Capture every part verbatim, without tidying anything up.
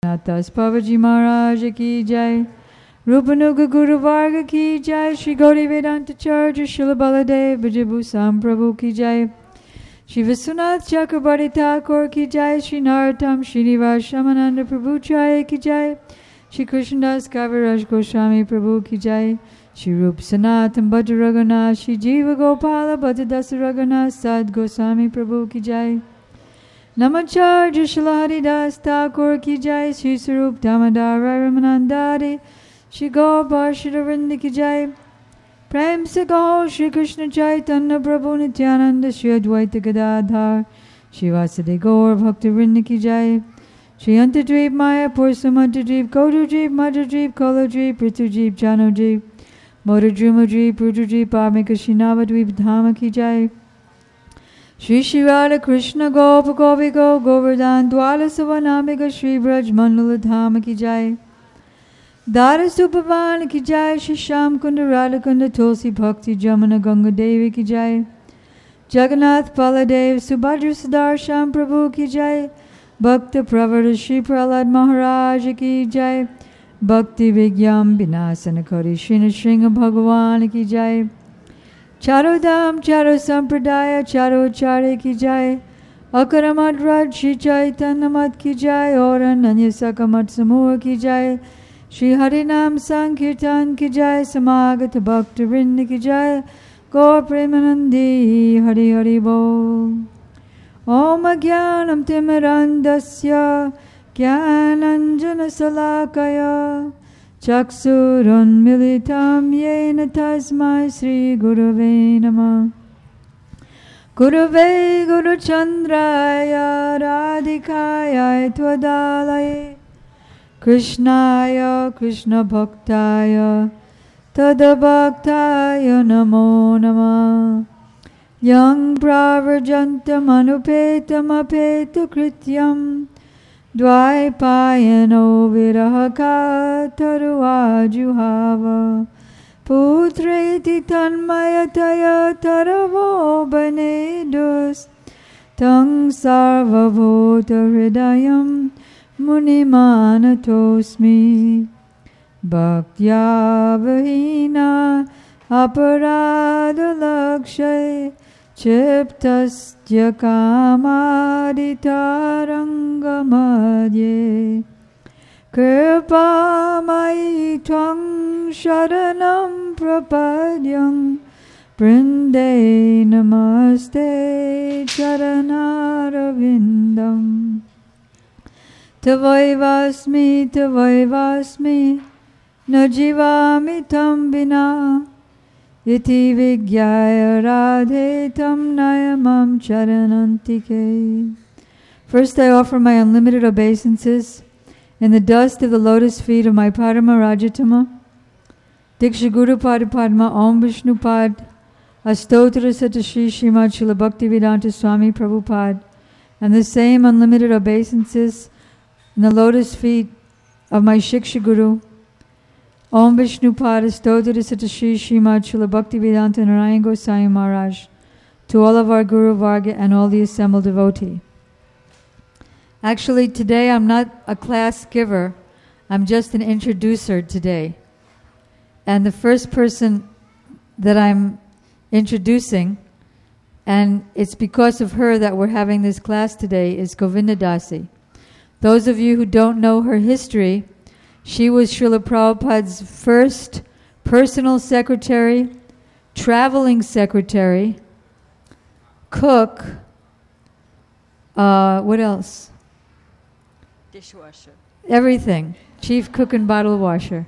Das Babaji Maharaj ki jai. Rupanuga Guru Varga ki jai. Shri Gauri Vedanta Charya Srila Baladev Bhajabhusam Prabhu ki jai. Shri Visunath Chakrabarti Thakur ki jai. Shri Narottam Srinivas Shamananda Prabhu Jai ki jai. Shri Krishnadas Kaviraj Goswami Prabhu ki jai. Shri Rup Sanatan Bhatta Raghunath. Shri Jiva Gopala Bhatta Dasa Raghunath Sad Goswami Prabhu ki jai. Namacharya Srila Haridas Thakur ki jai. Shri Sarup Damodar Ramanandari. Shri Gopal Shri ki jai. Prem se gaho Shri Krishna Chaitanya Prabhu Nityananda Shri Advaita Gadadhar Shri Vasudeva Gaur Bhakta Vrinda ki jai. Shri Antadweep Mayapur Samantadweep Kodudweep Madhudweep Kolodweep Pritudweep Janodweep Modadrumodweep Rudradweep Amika Shinavadweep Dhama ki jai. Shri Shri Radha Krishna Gopa Goviko Govardhan Dwala Savanamika Shri Braj Mandala Dhama ki jai. Dara Supavan ki jai. Shri Sham Kunda Radha Kunda Tulsi Bhakti Jamana Ganga Devi ki jai. Jagannath Baladev Subhadra Sadar Sham Prabhu ki jai. Bhakta Pravara Shri Prahlad Maharaj ki jai. Bhakti Vigyam Vinasana Kari Shrina Shringa Bhagavan ki jai. Charo Dham Charo Sampradaya Charo Chare ki jai. Akaramad Raj Shri Chaitanya Mat ki jai. Oran Anyasaka Mat Samoha ki jai. Shri Harinam Sankirtan ki jai. Samagata Bhakta Vrinda ki jai. Gaur Premanandi Hari Hari Bol. Om Jnanam Timirandasya Jnananjana Salakaya Chaksurun Militam Yena Tasmai Sri Gurave Namah. Gurave Guru Chandraya Radhikaya Twadalaye Krishnaya Krishna Bhaktaya Tadabhaktaya Namo Namah. Yang Pravarjantam Anupetam Apetu Krityam Dvaipayano Virahaka Taruajuhava Putreti Tanmayataya Taravo Banedus Tang Sarvabhota Hridayam Munimanatosmi Bhaktya Vahina Aparada Lakshay Chiptasya Kamaditarangamadye Kripamai Tvang Sharanam Prapadyam Brinde Namaste Charanarvindam Tavaivasmi Tavaivasmi Najivami Tam Vina Iti Vigyaya Radhe Tam Nayamam Charanantike. First I offer my unlimited obeisances in the dust of the lotus feet of my Parama Rajatama, Diksha Guru Pada Padma Om Vishnu Pad, Astotra Satashi Srimad Srila Bhaktivedanta Swami Prabhupada, and the same unlimited obeisances in the lotus feet of my Shiksha Guru, Om Vishnu Pada Stotra Satashi Srimad Srila Bhaktivedanta Narayan Goswami Maharaj, to all of our Guru Varga and all the assembled devotee. Actually, today I'm not a class giver, I'm just an introducer today. And the first person that I'm introducing, and it's because of her that we're having this class today, is Govinda Dasi. Those of you who don't know her history, she was Srila Prabhupada's first personal secretary, traveling secretary, cook, uh, what else? Dishwasher. Everything. Chief cook and bottle washer.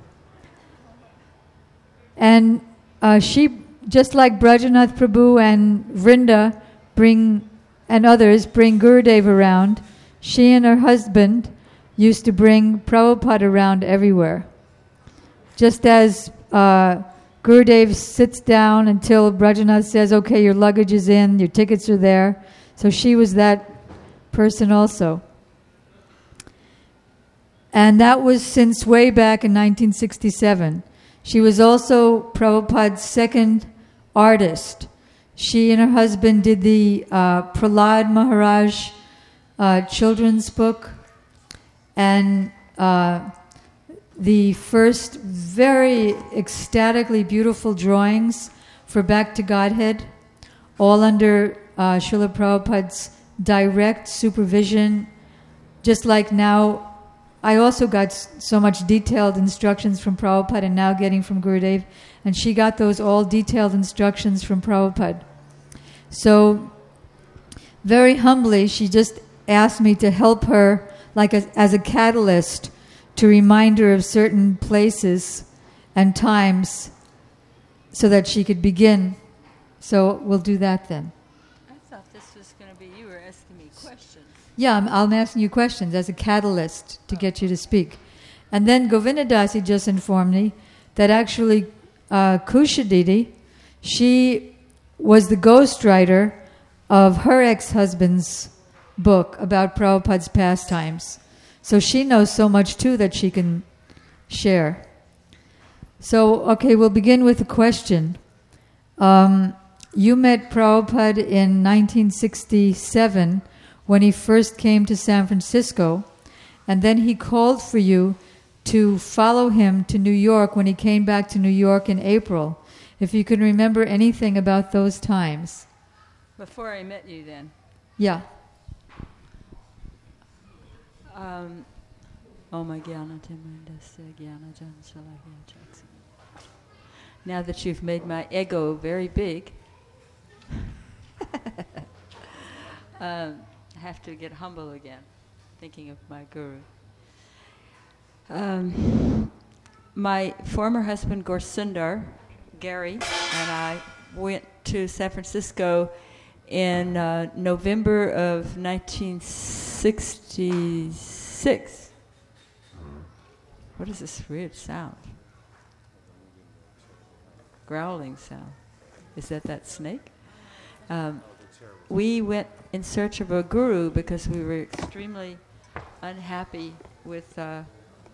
And uh, she, just like Brajanath Prabhu and Vrinda bring, and others bring Gurudev around, she and her husband used to bring Prabhupada around everywhere. Just as uh, Gurudev sits down until Brajanath says, okay, your luggage is in, your tickets are there. So she was that person also. And that was since way back in nineteen sixty-seven. She was also Prabhupada's second artist. She and her husband did the uh, Prahlad Maharaj uh, children's book. And uh, the first very ecstatically beautiful drawings for Back to Godhead, all under uh, Srila Prabhupada's direct supervision. Just like now, I also got s- so much detailed instructions from Prabhupada and now getting from Gurudev, and she got those all detailed instructions from Prabhupada. So, very humbly, she just asked me to help her like a, as a catalyst to remind her of certain places and times so that she could begin. So we'll do that then. I thought this was going to be you were asking me questions. Yeah, I'm, I'm asking you questions as a catalyst to get you to speak. And then Govindadasi just informed me that actually uh, Kushadidi, she was the ghostwriter of her ex-husband's book about Prabhupada's pastimes. So she knows so much too that she can share. So, okay, we'll begin with a question. Um, you met Prabhupada in nineteen sixty-seven when he first came to San Francisco, and then he called for you to follow him to New York when he came back to New York in April. If you can remember anything about those times. Before I met you then. Yeah. Um, oh my Gyana Timandasya Gyana Jan Salahya Jackson. Now that you've made my ego very big, um, I have to get humble again, thinking of my guru. Um, my former husband, Gorsundar, Gary, and I went to San Francisco in uh, November of nineteen sixty-six. What is this weird sound? Growling sound. Is that that snake? Um, we went in search of a guru because we were extremely unhappy with... Uh,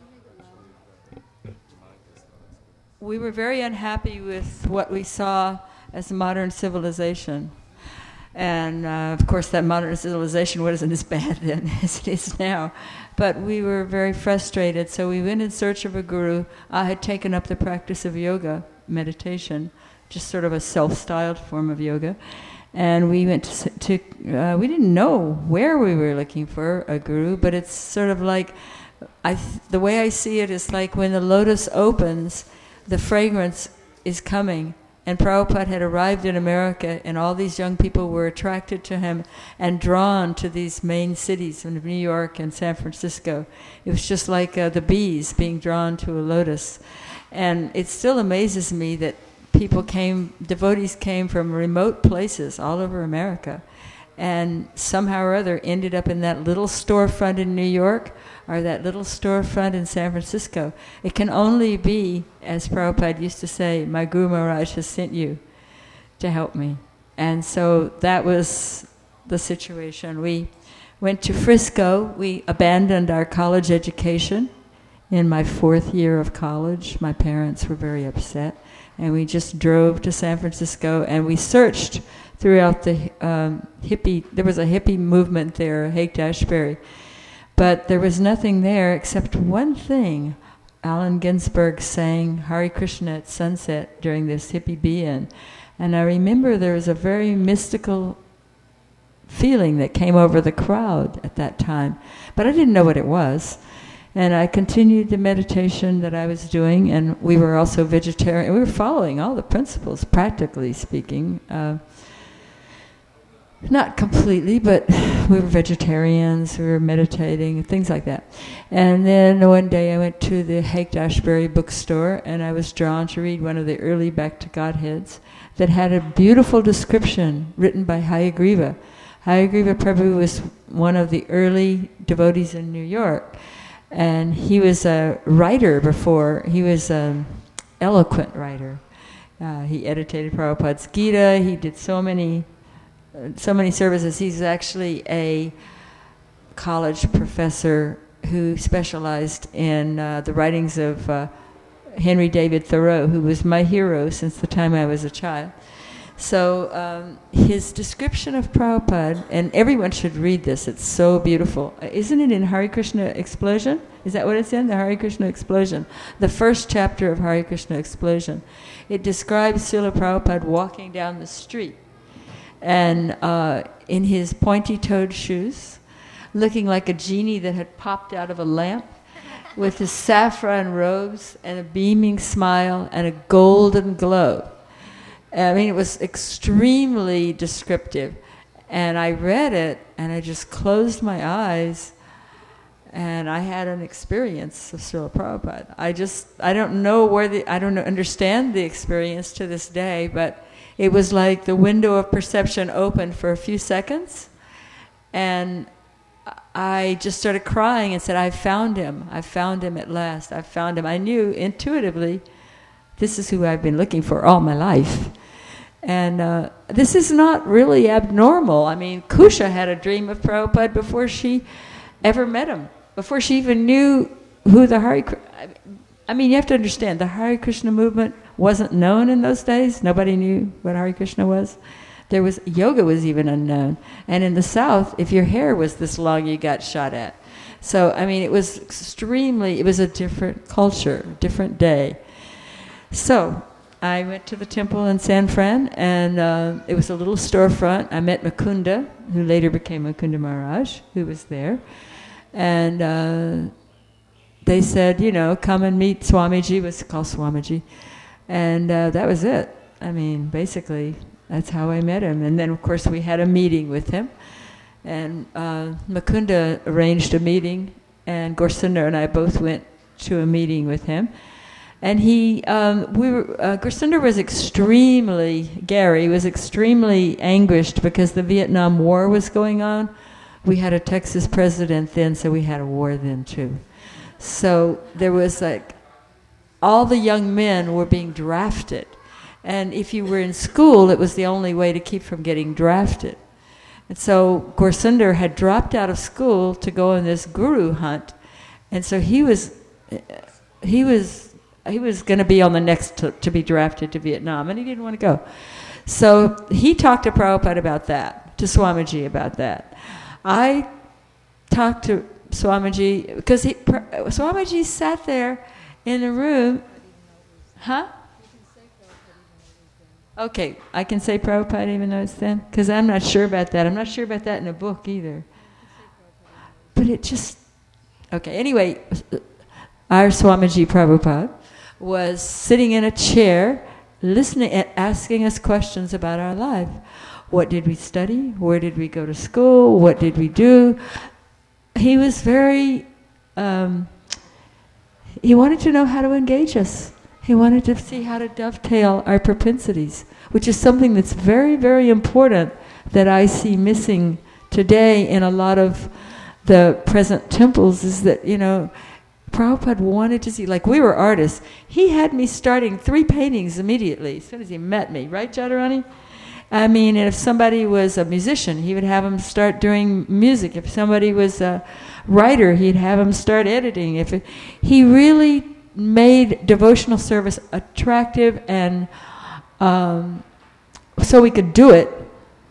we were very unhappy with what we saw as modern civilization. And, uh, of course, that modern civilization wasn't as bad then as it is now. But we were very frustrated, so we went in search of a guru. I had taken up the practice of yoga, meditation, just sort of a self-styled form of yoga. And we went to, to uh, we didn't know where we were looking for a guru, but it's sort of like, I th- the way I see it is like when the lotus opens, the fragrance is coming. And Prabhupada had arrived in America, and all these young people were attracted to him and drawn to these main cities of New York and San Francisco. It was just like uh, the bees being drawn to a lotus. And it still amazes me that people came, devotees came from remote places all over America, and somehow or other ended up in that little storefront in New York or that little storefront in San Francisco. It can only be, as Prabhupada used to say, my Guru Maharaj has sent you to help me. And so that was the situation. We went to Frisco. We abandoned our college education in my fourth year of college. My parents were very upset. And we just drove to San Francisco, and we searched throughout the um, hippie, there was a hippie movement there, Haight-Ashbury. But there was nothing there except one thing. Allen Ginsberg sang Hare Krishna at sunset during this hippie be-in. And I remember there was a very mystical feeling that came over the crowd at that time. But I didn't know what it was. And I continued the meditation that I was doing, and we were also vegetarian. We were following all the principles, practically speaking. Uh, Not completely, but we were vegetarians, we were meditating, things like that. And then one day I went to the Haight-Ashbury bookstore, and I was drawn to read one of the early Back to Godheads that had a beautiful description written by Hayagriva. Hayagriva Prabhu was one of the early devotees in New York, and he was a writer before. He was an eloquent writer. Uh, he edited Prabhupada's Gita, he did so many... so many services. He's actually a college professor who specialized in uh, the writings of uh, Henry David Thoreau, who was my hero since the time I was a child. So um, his description of Prabhupada, and everyone should read this, it's so beautiful. Isn't it in Hare Krishna Explosion? Is that what it's in? The Hare Krishna Explosion. The first chapter of Hare Krishna Explosion. It describes Srila Prabhupada walking down the street and uh, in his pointy-toed shoes, looking like a genie that had popped out of a lamp, with his saffron robes and a beaming smile and a golden glow. I mean, it was extremely descriptive. And I read it, and I just closed my eyes, and I had an experience of Srila Prabhupada. I just, I don't know where the, I don't understand the experience to this day, but it was like the window of perception opened for a few seconds, and I just started crying and said, I found him. I found him at last. I found him. I knew intuitively, this is who I've been looking for all my life. And uh, this is not really abnormal. I mean, Kusha had a dream of Prabhupada before she ever met him, before she even knew who the Hare Krishna... I mean, you have to understand, the Hare Krishna movement wasn't known in those days. Nobody knew what Hare Krishna was. There was, yoga was even unknown. And in the South, if your hair was this long, you got shot at. So, I mean, it was extremely, it was a different culture, different day. So, I went to the temple in San Fran, and uh, it was a little storefront. I met Mukunda, who later became Mukunda Maharaj, who was there. And uh, they said, you know, come and meet Swamiji, was called Swamiji. And uh, that was it. I mean, basically... that's how I met him. And then, of course, we had a meeting with him. And uh, Mukunda arranged a meeting, and Gaurasundar and I both went to a meeting with him. And he, um, we were, uh, Gaurasundar was extremely, Gary was extremely anguished because the Vietnam War was going on. We had a Texas president then, so we had a war then too. So there was like, all the young men were being drafted. And if you were in school, it was the only way to keep from getting drafted. And so Gaurasundar had dropped out of school to go on this guru hunt, and so he was, he was, he was going to be on the next to, to be drafted to Vietnam, and he didn't want to go. So he talked to Prabhupada about that, to Swamiji about that. I talked to Swamiji because he, Swamiji sat there in the room, huh? Okay, I can say Prabhupada even though it's then? Because I'm not sure about that. I'm not sure about that in a book either. But it just... Okay, anyway, our Swamiji Prabhupada was sitting in a chair, listening and asking us questions about our life. What did we study? Where did we go to school? What did we do? He was very... Um, he wanted to know how to engage us. He wanted to see how to dovetail our propensities, which is something that's very, very important that I see missing today in a lot of the present temples, is that, you know, Prabhupada wanted to see, like we were artists. He had me starting three paintings immediately as soon as he met me, right, Jadharani? I mean, if somebody was a musician, he would have them start doing music. If somebody was a writer, he'd have them start editing. If it, he really made devotional service attractive, and um, so we could do it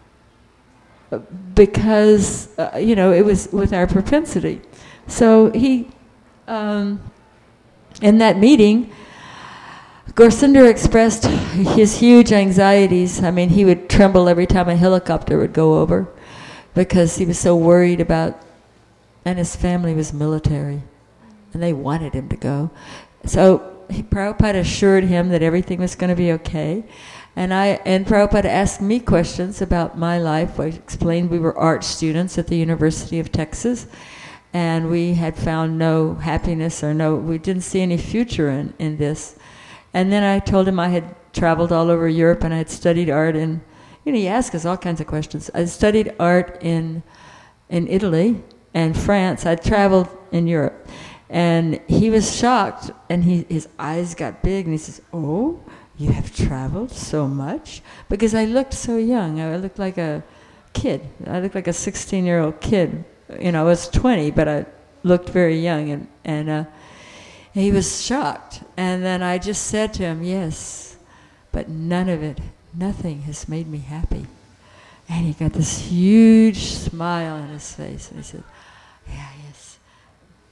because, uh, you know, it was with our propensity. So he, um, in that meeting, Gaurasundar expressed his huge anxieties. I mean, he would tremble every time a helicopter would go over because he was so worried about, and his family was military, and they wanted him to go. So he, Prabhupada assured him that everything was going to be okay. And I and Prabhupada asked me questions about my life. I explained we were art students at the University of Texas, and we had found no happiness or no, we didn't see any future in, in this. And then I told him I had traveled all over Europe and I had studied art in, you know, he asked us all kinds of questions. I studied art in in Italy and France. I'd traveled in Europe. And he was shocked, and he, his eyes got big, and he says, "Oh, you have traveled so much?" Because I looked so young. I looked like a kid. I looked like a sixteen-year-old kid. You know, I was twenty, but I looked very young, and, and uh, he was shocked. And then I just said to him, "Yes, but none of it, nothing has made me happy." And he got this huge smile on his face, and he said, "Yeah, yes.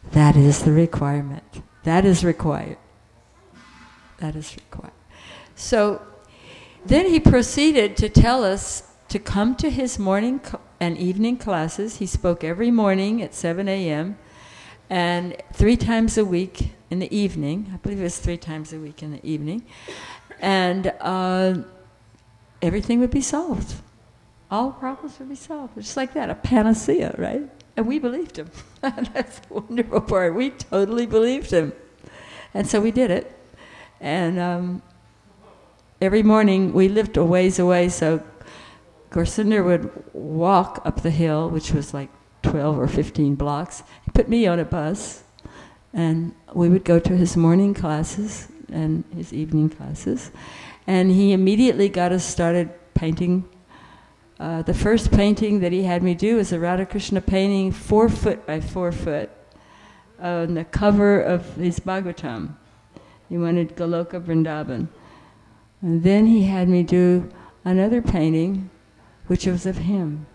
That is the requirement. That is required. That is required. So then he proceeded to tell us to come to his morning and evening classes. He spoke every morning at seven a.m. and three times a week in the evening. I believe it was three times a week in the evening. And uh, everything would be solved. All problems would be solved. Just like that, a panacea, right? And we believed him. That's the wonderful part. We totally believed him. And so we did it. And um, every morning, we lived a ways away, so Gorsinder would walk up the hill, which was like twelve or fifteen blocks. He put me on a bus, and we would go to his morning classes and his evening classes. And he immediately got us started painting. Uh, the first painting that he had me do was a Radha Krishna painting, four foot by four foot, on the cover of his Bhagavatam. He wanted Goloka Vrindavan. And then he had me do another painting, which was of him.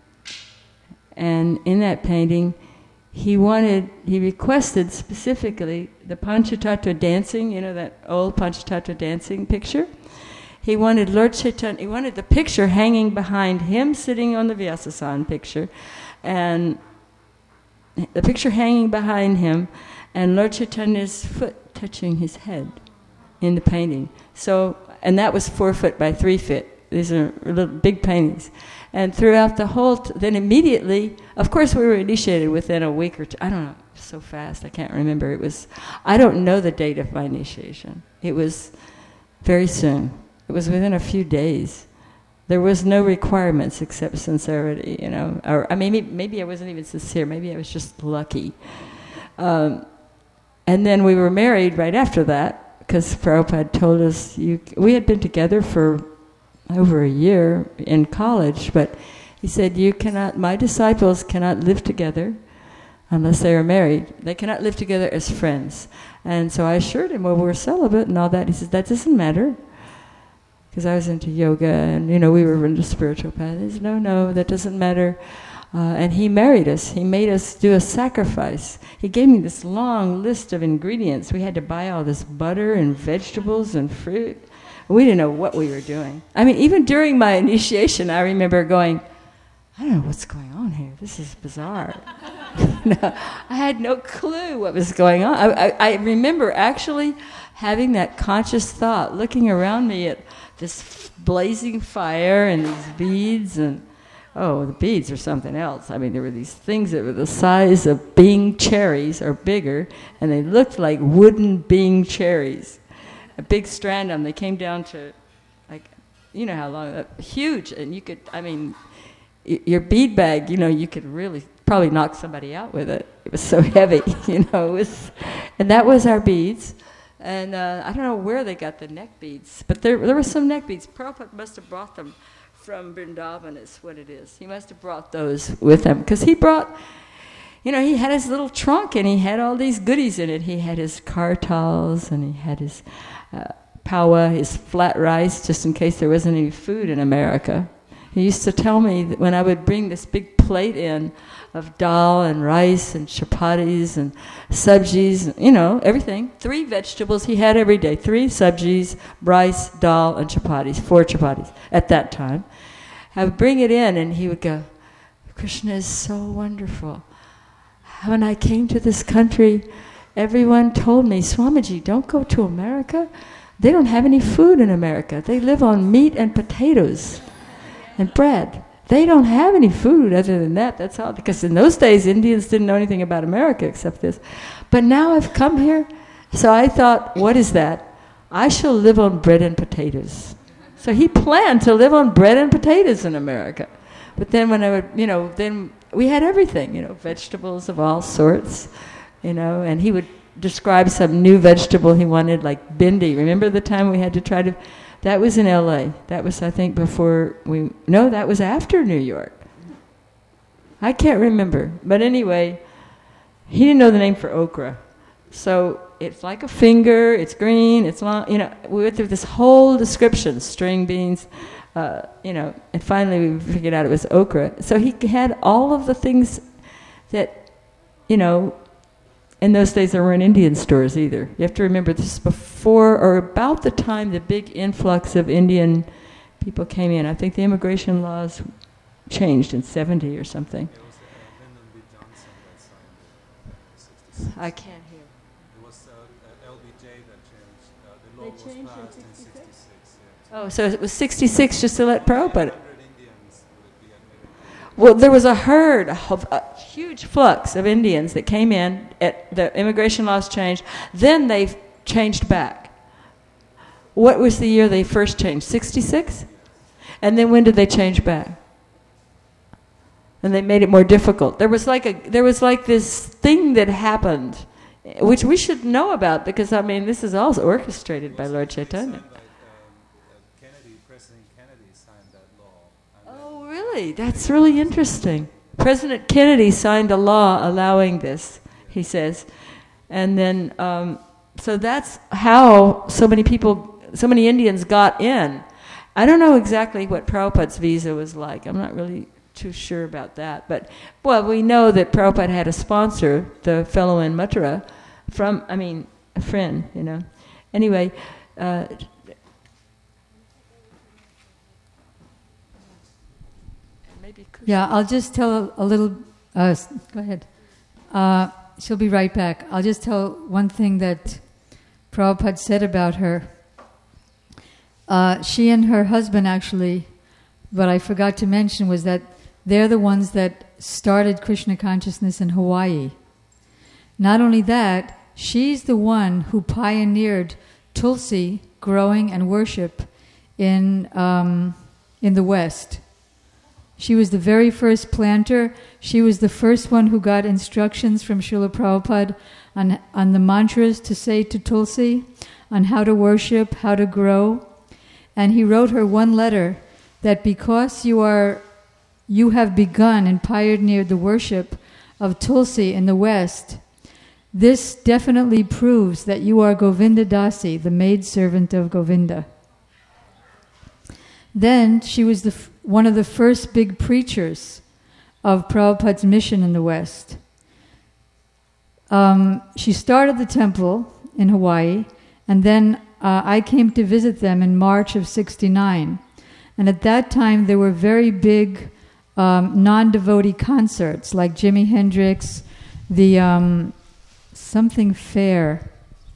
And in that painting, he wanted, he requested specifically the Panchatattva dancing, you know, that old Panchatattva dancing picture. He wanted Lord Chaitanya, he wanted the picture hanging behind him sitting on the Vyasasan picture, and the picture hanging behind him, and Lord Chaitanya's foot touching his head in the painting. So, and that was four foot by three foot. These are little big paintings. And throughout the whole, t- then immediately, of course we were initiated within a week or two. I don't know, so fast, I can't remember. It was, I don't know the date of my initiation. It was very soon. It was within a few days. There was no requirements except sincerity, you know. Or I mean, maybe, maybe I wasn't even sincere. Maybe I was just lucky. Um, and then we were married right after that, because Prabhupada told us, you, we had been together for over a year in college, but he said, you cannot, my disciples cannot live together unless they are married. They cannot live together as friends. And so I assured him, well, we're celibate and all that. He says, that doesn't matter. Because I was into yoga and, you know, we were into spiritual path. He said, no, no, that doesn't matter. Uh, and he married us. He made us do a sacrifice. He gave me this long list of ingredients. We had to buy all this butter and vegetables and fruit. We didn't know what we were doing. I mean, even during my initiation, I remember going, I don't know what's going on here. This is bizarre. No, I had no clue what was going on. I, I, I remember actually having that conscious thought, looking around me at this blazing fire and these beads, and oh, the beads are something else. I mean, there were these things that were the size of Bing cherries or bigger, and they looked like wooden Bing cherries. A big strand of them. They came down to, like, you know how long, uh, huge, and you could, I mean, y- your bead bag, you know, you could really probably knock somebody out with it. It was so heavy, you know. It was, and that was our beads. And uh, I don't know where they got the neck beads, but there there were some neck beads. Prabhupada must have brought them from Vrindavan, is what it is. He must have brought those with him, because he brought, you know, he had his little trunk, and he had all these goodies in it. He had his kartals, and he had his uh, pawa, his flat rice, just in case there wasn't any food in America. He used to tell me that when I would bring this big plate in of dal and rice and chapatis and sabjis, you know, everything. Three vegetables he had every day. Three sabjis, rice, dal, and chapatis. Four chapatis at that time. I would bring it in and he would go, Krishna is so wonderful. When I came to this country, everyone told me, Swamiji, don't go to America. They don't have any food in America. They live on meat and potatoes and bread. They don't have any food other than that. That's all. Because in those days, Indians didn't know anything about America except this. But now I've come here, so I thought, what is that? I shall live on bread and potatoes. So he planned to live on bread and potatoes in America. But then when I would, you know, then we had everything, you know, vegetables of all sorts, you know, and he would describe some new vegetable he wanted, like bindi. Remember the time we had to try to... That was in L A. That was, I think, before we... No, that was after New York. I can't remember. But anyway, he didn't know the name for okra. So it's like a finger, it's green, it's long, you know, we went through this whole description, string beans, uh, you know, and finally we figured out it was okra. So he had all of the things that, you know, in those days there weren't Indian stores either. You have to remember this is before or about the time the big influx of Indian people came in. I think the immigration laws changed in seventy or something. It was uh, Lyndon B. Johnson that signed it in sixty-six. I can't hear. It was uh, uh, L B J that changed. Uh, the law They was changed in passed in sixty-six? sixty-six. Yeah. Oh, so it was sixty-six just to let Prabhupada. one hundred Indians would be admitted. Well, there was a herd, a, hu- a huge flux of Indians that came in. At the immigration laws changed. Then they changed back. What was the year they first changed? sixty-six? And then when did they change back? And they made it more difficult. There was like a there was like this thing that happened, which we should know about because I mean this is all orchestrated by Lord Chaitanya. Signed that, um, uh, Kennedy, President Kennedy signed that law. And Oh, really? That's really interesting. President Kennedy signed a law allowing this, he says. And then, um, so that's how so many people, so many Indians got in. I don't know exactly what Prabhupada's visa was like. I'm not really too sure about that. But, well, we know that Prabhupada had a sponsor, the fellow in Mathura, from, I mean, a friend, you know. Anyway, uh, maybe Yeah, I'll just tell a, a little. Uh, s- go ahead. Uh, she'll be right back. I'll just tell one thing that Prabhupada said about her. Uh, she and her husband actually, what I forgot to mention was that they're the ones that started Krishna consciousness in Hawaii. Not only that, she's the one who pioneered Tulsi growing and worship in um, in the West. She was the very first planter. She was the first one who got instructions from Srila Prabhupada on, on the mantras to say to Tulsi, on how to worship, how to grow. And he wrote her one letter that because you are, you have begun and pioneered the worship of Tulsi in the West, this definitely proves that you are Govinda Dasi, the maidservant of Govinda. Then she was the f- one of the first big preachers of Prabhupada's mission in the West. Um, she started the temple in Hawaii, and then uh, I came to visit them in March of sixty-nine. And at that time, there were very big um, non-devotee concerts, like Jimi Hendrix, the um, something fair.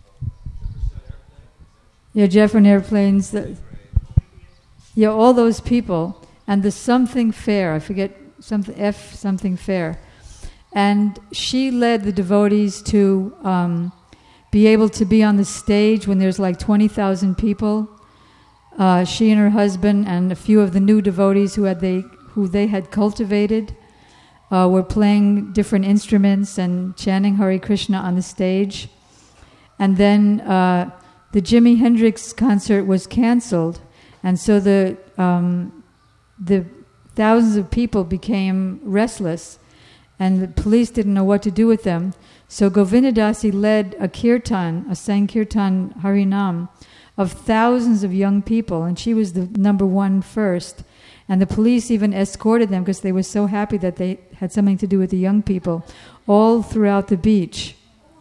Yeah, Jefferson Airplanes. The, yeah, all those people. And the something fair, I forget, something F something fair. And she led the devotees to um, be able to be on the stage when there's like twenty thousand people. Uh, she and her husband and a few of the new devotees who had they who they had cultivated uh, were playing different instruments and chanting Hare Krishna on the stage. And then uh, the Jimi Hendrix concert was canceled, and so the um, the thousands of people became restless, and the police didn't know what to do with them. So Govinda Dasi led a kirtan, a Sankirtan Harinam, of thousands of young people, and she was the number one first. And the police even escorted them because they were so happy that they had something to do with the young people, all throughout the beach.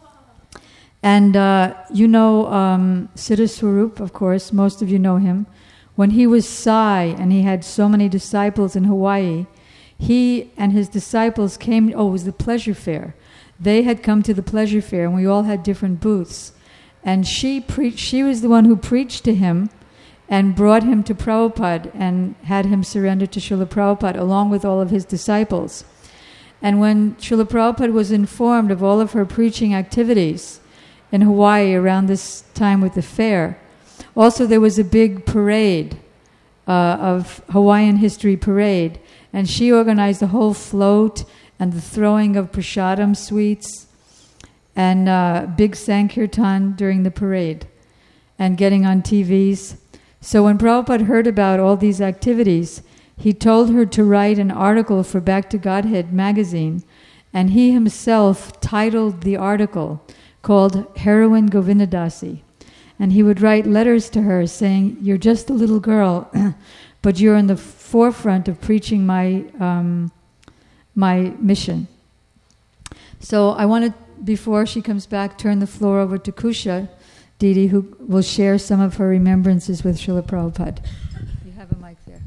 And uh, you know um, Siddha Swarup, of course, most of you know him. When he was Sai and he had so many disciples in Hawaii, he and his disciples came, oh, it was the pleasure fair. They had come to the pleasure fair and we all had different booths. And she preached, she was the one who preached to him and brought him to Prabhupada and had him surrender to Srila Prabhupada along with all of his disciples. And when Srila Prabhupada was informed of all of her preaching activities in Hawaii around this time with the fair, also there was a big parade uh, of Hawaiian history parade, and she organized the whole float and the throwing of prasadam sweets and uh, big Sankirtan during the parade and getting on T Vs. So when Prabhupada heard about all these activities, he told her to write an article for Back to Godhead magazine, and he himself titled the article called Heroine Govinda Dasi. And he would write letters to her saying, you're just a little girl, but you're in the forefront of preaching my um, my mission. So I want to before she comes back, turn the floor over to Kusha Didi, who will share some of her remembrances with Srila Prabhupada. You have a mic there.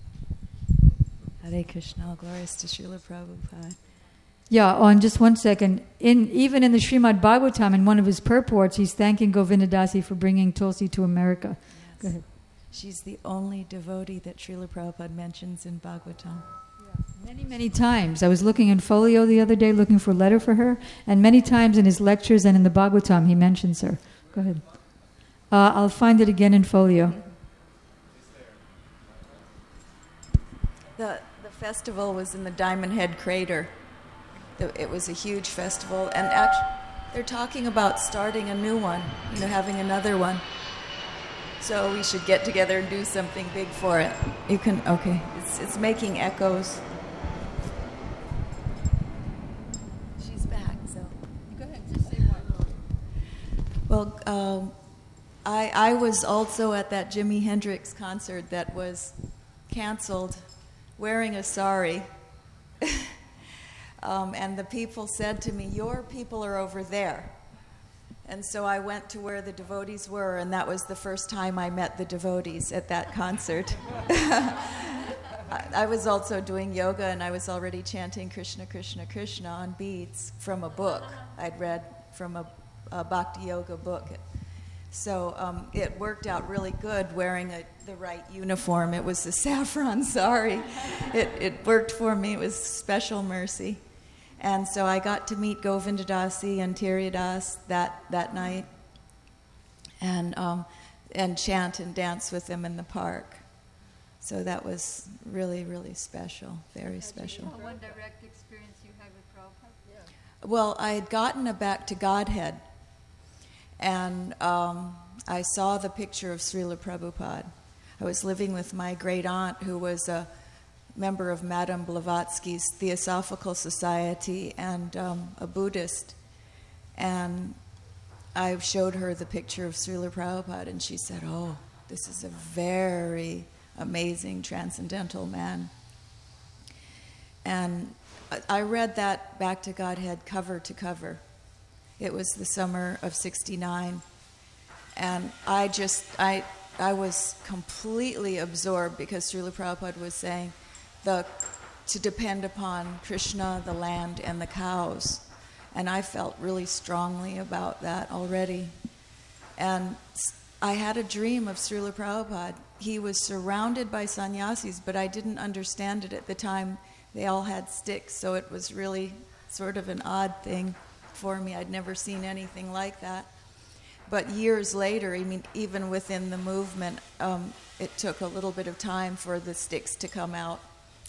Hare Krishna, glorious to Srila Prabhupada. Yeah, on just one second. In even in the Srimad Bhagavatam, in one of his purports, he's thanking Govindadasi for bringing Tulsi to America. Yes. Go ahead. She's the only devotee that Srila Prabhupada mentions in Bhagavatam. Many, many times. I was looking in folio the other day, looking for a letter for her, and many times in his lectures and in the Bhagavatam, he mentions her. Go ahead. Uh, I'll find it again in folio. The the festival was in the Diamond Head Crater. The, it was a huge festival, and actually, they're talking about starting a new one, you know, having another one. So we should get together and do something big for it. You can, okay, it's it's making echoes. She's back, so. Go ahead, just say one. Well, um, I I was also at that Jimi Hendrix concert that was canceled, wearing a sari. um, and the people said to me, "Your people are over there." And so I went to where the devotees were, and that was the first time I met the devotees at that concert. I, I was also doing yoga, and I was already chanting Krishna, Krishna, Krishna on beads from a book I'd read from a, a Bhakti Yoga book. So um, it worked out really good wearing a, the right uniform. It was the saffron sari. It, it worked for me. It was special mercy. And so I got to meet Govindadasi and Tiridas that, that night and um, and chant and dance with them in the park. So that was really, really special, very special. One direct experience you had with Prabhupada? Yeah. Well, I had gotten a Back to Godhead, and um, I saw the picture of Srila Prabhupada. I was living with my great aunt, who was a member of Madame Blavatsky's Theosophical Society and um, a Buddhist. And I showed her the picture of Srila Prabhupada, and she said, "Oh, this is a very amazing transcendental man." And I read that Back to Godhead cover to cover. It was the summer of sixty-nine. And I just, I, I was completely absorbed because Srila Prabhupada was saying, The, to depend upon Krishna, the land, and the cows. And I felt really strongly about that already. And I had a dream of Srila Prabhupada. He was surrounded by sannyasis, but I didn't understand it at the time. They all had sticks, so it was really sort of an odd thing for me. I'd never seen anything like that. But years later, I mean, even within the movement, um, it took a little bit of time for the sticks to come out.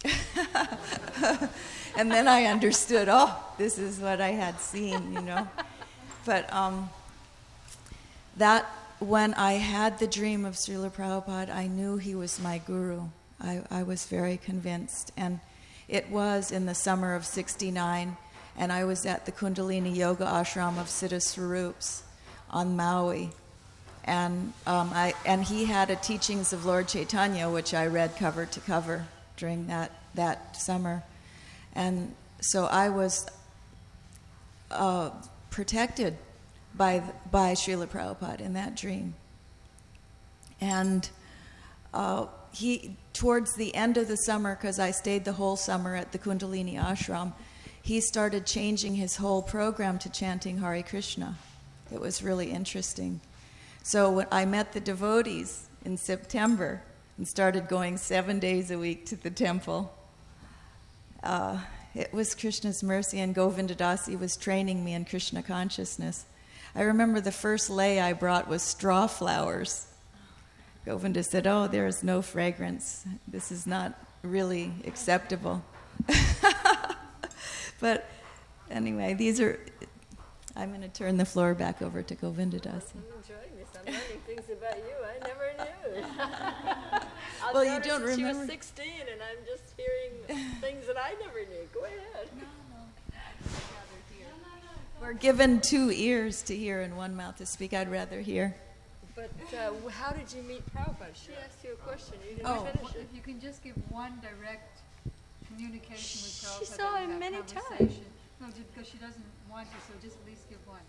And then I understood, oh, this is what I had seen, you know. But um, that, when I had the dream of Srila Prabhupada, I knew he was my guru. I, I was very convinced. And it was in the summer of sixty-nine, and I was at the Kundalini Yoga Ashram of Siddha Swarups on Maui. And um, I and he had a Teachings of Lord Chaitanya, which I read cover to cover during that, that summer. And so I was uh, protected by by Srila Prabhupada in that dream. And uh, he, towards the end of the summer, because I stayed the whole summer at the Kundalini Ashram, he started changing his whole program to chanting Hare Krishna. It was really interesting. So when I met the devotees in September and started going seven days a week to the temple, uh, it was Krishna's mercy, and Govindadasi was training me in Krishna consciousness. I remember the first lei I brought was straw flowers. Govinda said, "Oh, there is no fragrance. This is not really acceptable." But anyway, these are... I'm going to turn the floor back over to Govindadasi. I'm enjoying this. I'm learning things about you I never knew. I've Well, known you her don't since remember. She was sixteen, and I'm just hearing things that I never knew. Go ahead. No, no. We're given two ears to hear and one mouth to speak. I'd rather hear. But uh, how did you meet Prabhupada? She asked you a question. You didn't Oh. finish it. If you can just give one direct communication with Prabhupada. She saw that you him have many conversation. times. No, just because she doesn't want to, so just at least give one.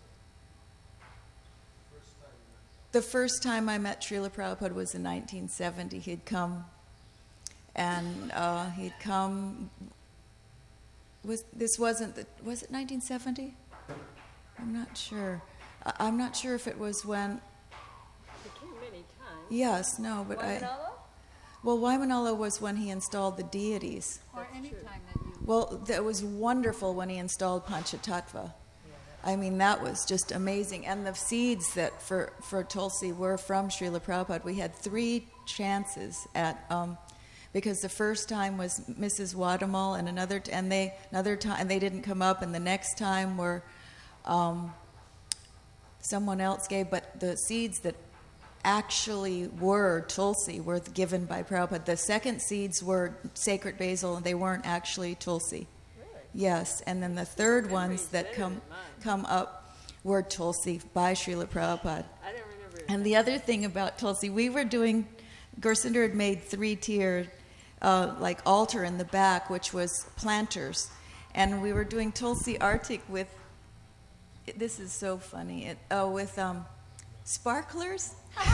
The first time I met Srila Prabhupada was in nineteen seventy. He'd come, and uh, he'd come. Was this wasn't the, was it nineteen seventy? I'm not sure. I, I'm not sure if it was when. He came many times. Yes, no, but I. Waimanalo? Well, Waimanalo was when he installed the deities. Or any time that you... Well, that was wonderful when he installed Panchatattva. I mean, that was just amazing. And the seeds that for, for Tulsi were from Srila Prabhupada. We had three chances at, um, because the first time was Missus Wadamal, and another, t- and they another time, and they didn't come up, and the next time were um, someone else gave, but the seeds that actually were Tulsi were given by Prabhupada. The second seeds were sacred basil, and they weren't actually Tulsi. Yes, and then the third ones that come come up were Tulsi by Srila Prabhupada. I don't remember. And the other thing about Tulsi, we were doing, Gorsinder had made three-tier, uh, like altar in the back, which was planters. And we were doing Tulsi Artik with, this is so funny, it, oh, with um, sparklers.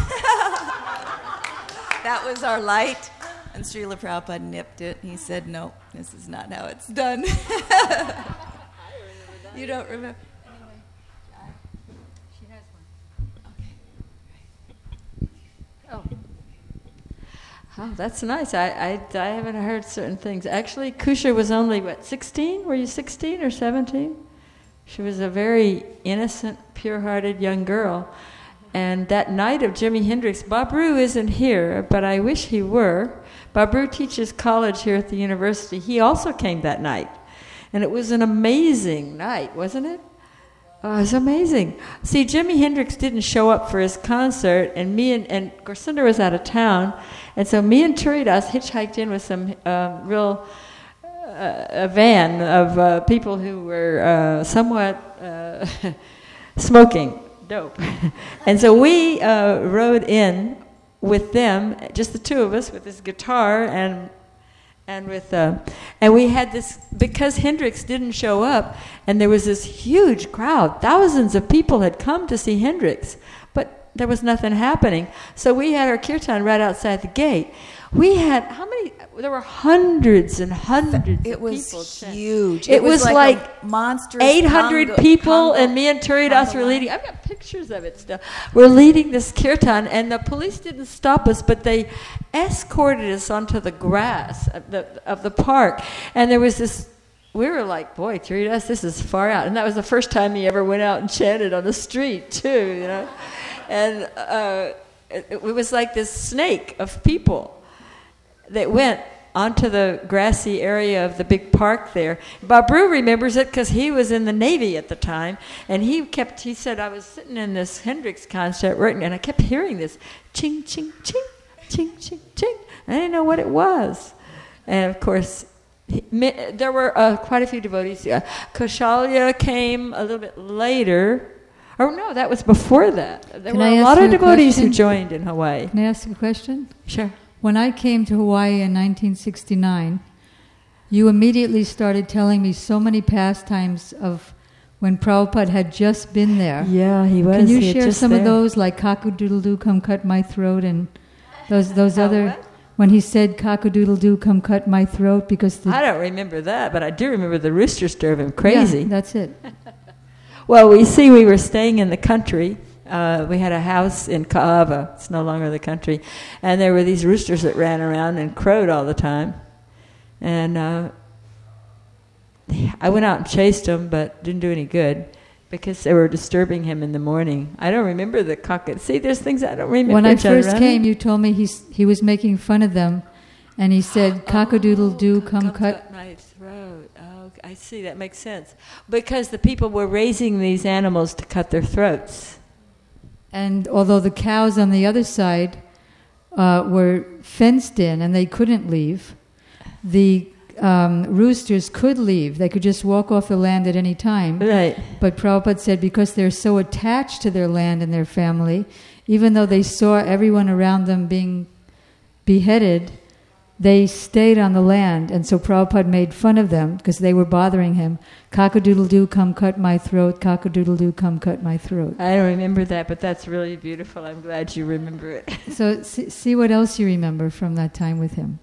That was our light. And Srila Prabhupada nipped it. And he said, no, this is not how it's done. I don't remember that. You don't remember? She has one. Oh. Oh, that's nice. I, I, I haven't heard certain things. Actually, Kusha was only, what, sixteen? Were you sixteen or seventeen? She was a very innocent, pure-hearted young girl. And that night of Jimi Hendrix, Babru isn't here, but I wish he were. Babru teaches college here at the university. He also came that night. And it was an amazing night, wasn't it? Oh, it was amazing. See, Jimi Hendrix didn't show up for his concert, and me and, and Gorsinder was out of town. And so me and Turidas hitchhiked in with some um, real uh, a van of uh, people who were uh, somewhat uh, smoking dope. And so we uh, rode in with them, just the two of us, with this guitar and and with uh, and we had this, because Hendrix didn't show up, and there was this huge crowd. Thousands of people had come to see Hendrix, but there was nothing happening. So we had our kirtan right outside the gate. We had, how many? There were hundreds and hundreds It of was people. huge. It, it was, was like, like monstrous eight hundred Congo, people, Congo, and me and Turidas Congo were line. leading. I've got pictures of it still. We're leading this kirtan, and the police didn't stop us, but they escorted us onto the grass of the, of the park. And there was this, we were like, boy, Turidas, this is far out. And that was the first time he ever went out and chanted on the street, too, you know. And uh, it, it was like this snake of people that went onto the grassy area of the big park there. Babru remembers it because he was in the Navy at the time, and he kept, he said, I was sitting in this Hendrix concert, and I kept hearing this ching, ching, ching, ching, ching, ching. I didn't know what it was. And of course, he, me, there were uh, quite a few devotees. Uh, Kaushalya came a little bit later. Oh no, that was before that. There Can were I a ask lot you of a devotees question? who joined in Hawaii. Can I ask a question? Sure. When I came to Hawaii in nineteen sixty-nine, you immediately started telling me so many pastimes of when Prabhupada had just been there. Yeah, he was. Can you He had share just some there. of those, like cock-a-doodle-doo, come cut my throat, and those those How other... what? When he said cock-a-doodle-doo, come cut my throat, because the... I don't remember that, but I do remember the roosters drove him crazy. Yeah, that's it. Well, we see we were staying in the country. Uh, we had a house in Kaava. It's no longer the country. And there were these roosters that ran around and crowed all the time. And uh, I went out and chased them, but didn't do any good because they were disturbing him in the morning. I don't remember the cock. See, there's things I don't remember. When I John first Ronnie. came, you told me he's, he was making fun of them, and he said, cock-a-doodle-doo, Oh, come, cut... my throat. Oh, I see. That makes sense. Because the people were raising these animals to cut their throats. And although the cows on the other side uh, were fenced in and they couldn't leave, the um, roosters could leave. They could just walk off the land at any time. Right. But Prabhupada said because they're so attached to their land and their family, even though they saw everyone around them being beheaded, they stayed on the land, and so Prabhupada made fun of them because they were bothering him. Cock-a-doodle-doo, come cut my throat. Cock-a-doodle-doo, come cut my throat. I don't remember that, but that's really beautiful. I'm glad you remember it. So see, see what else you remember from that time with him.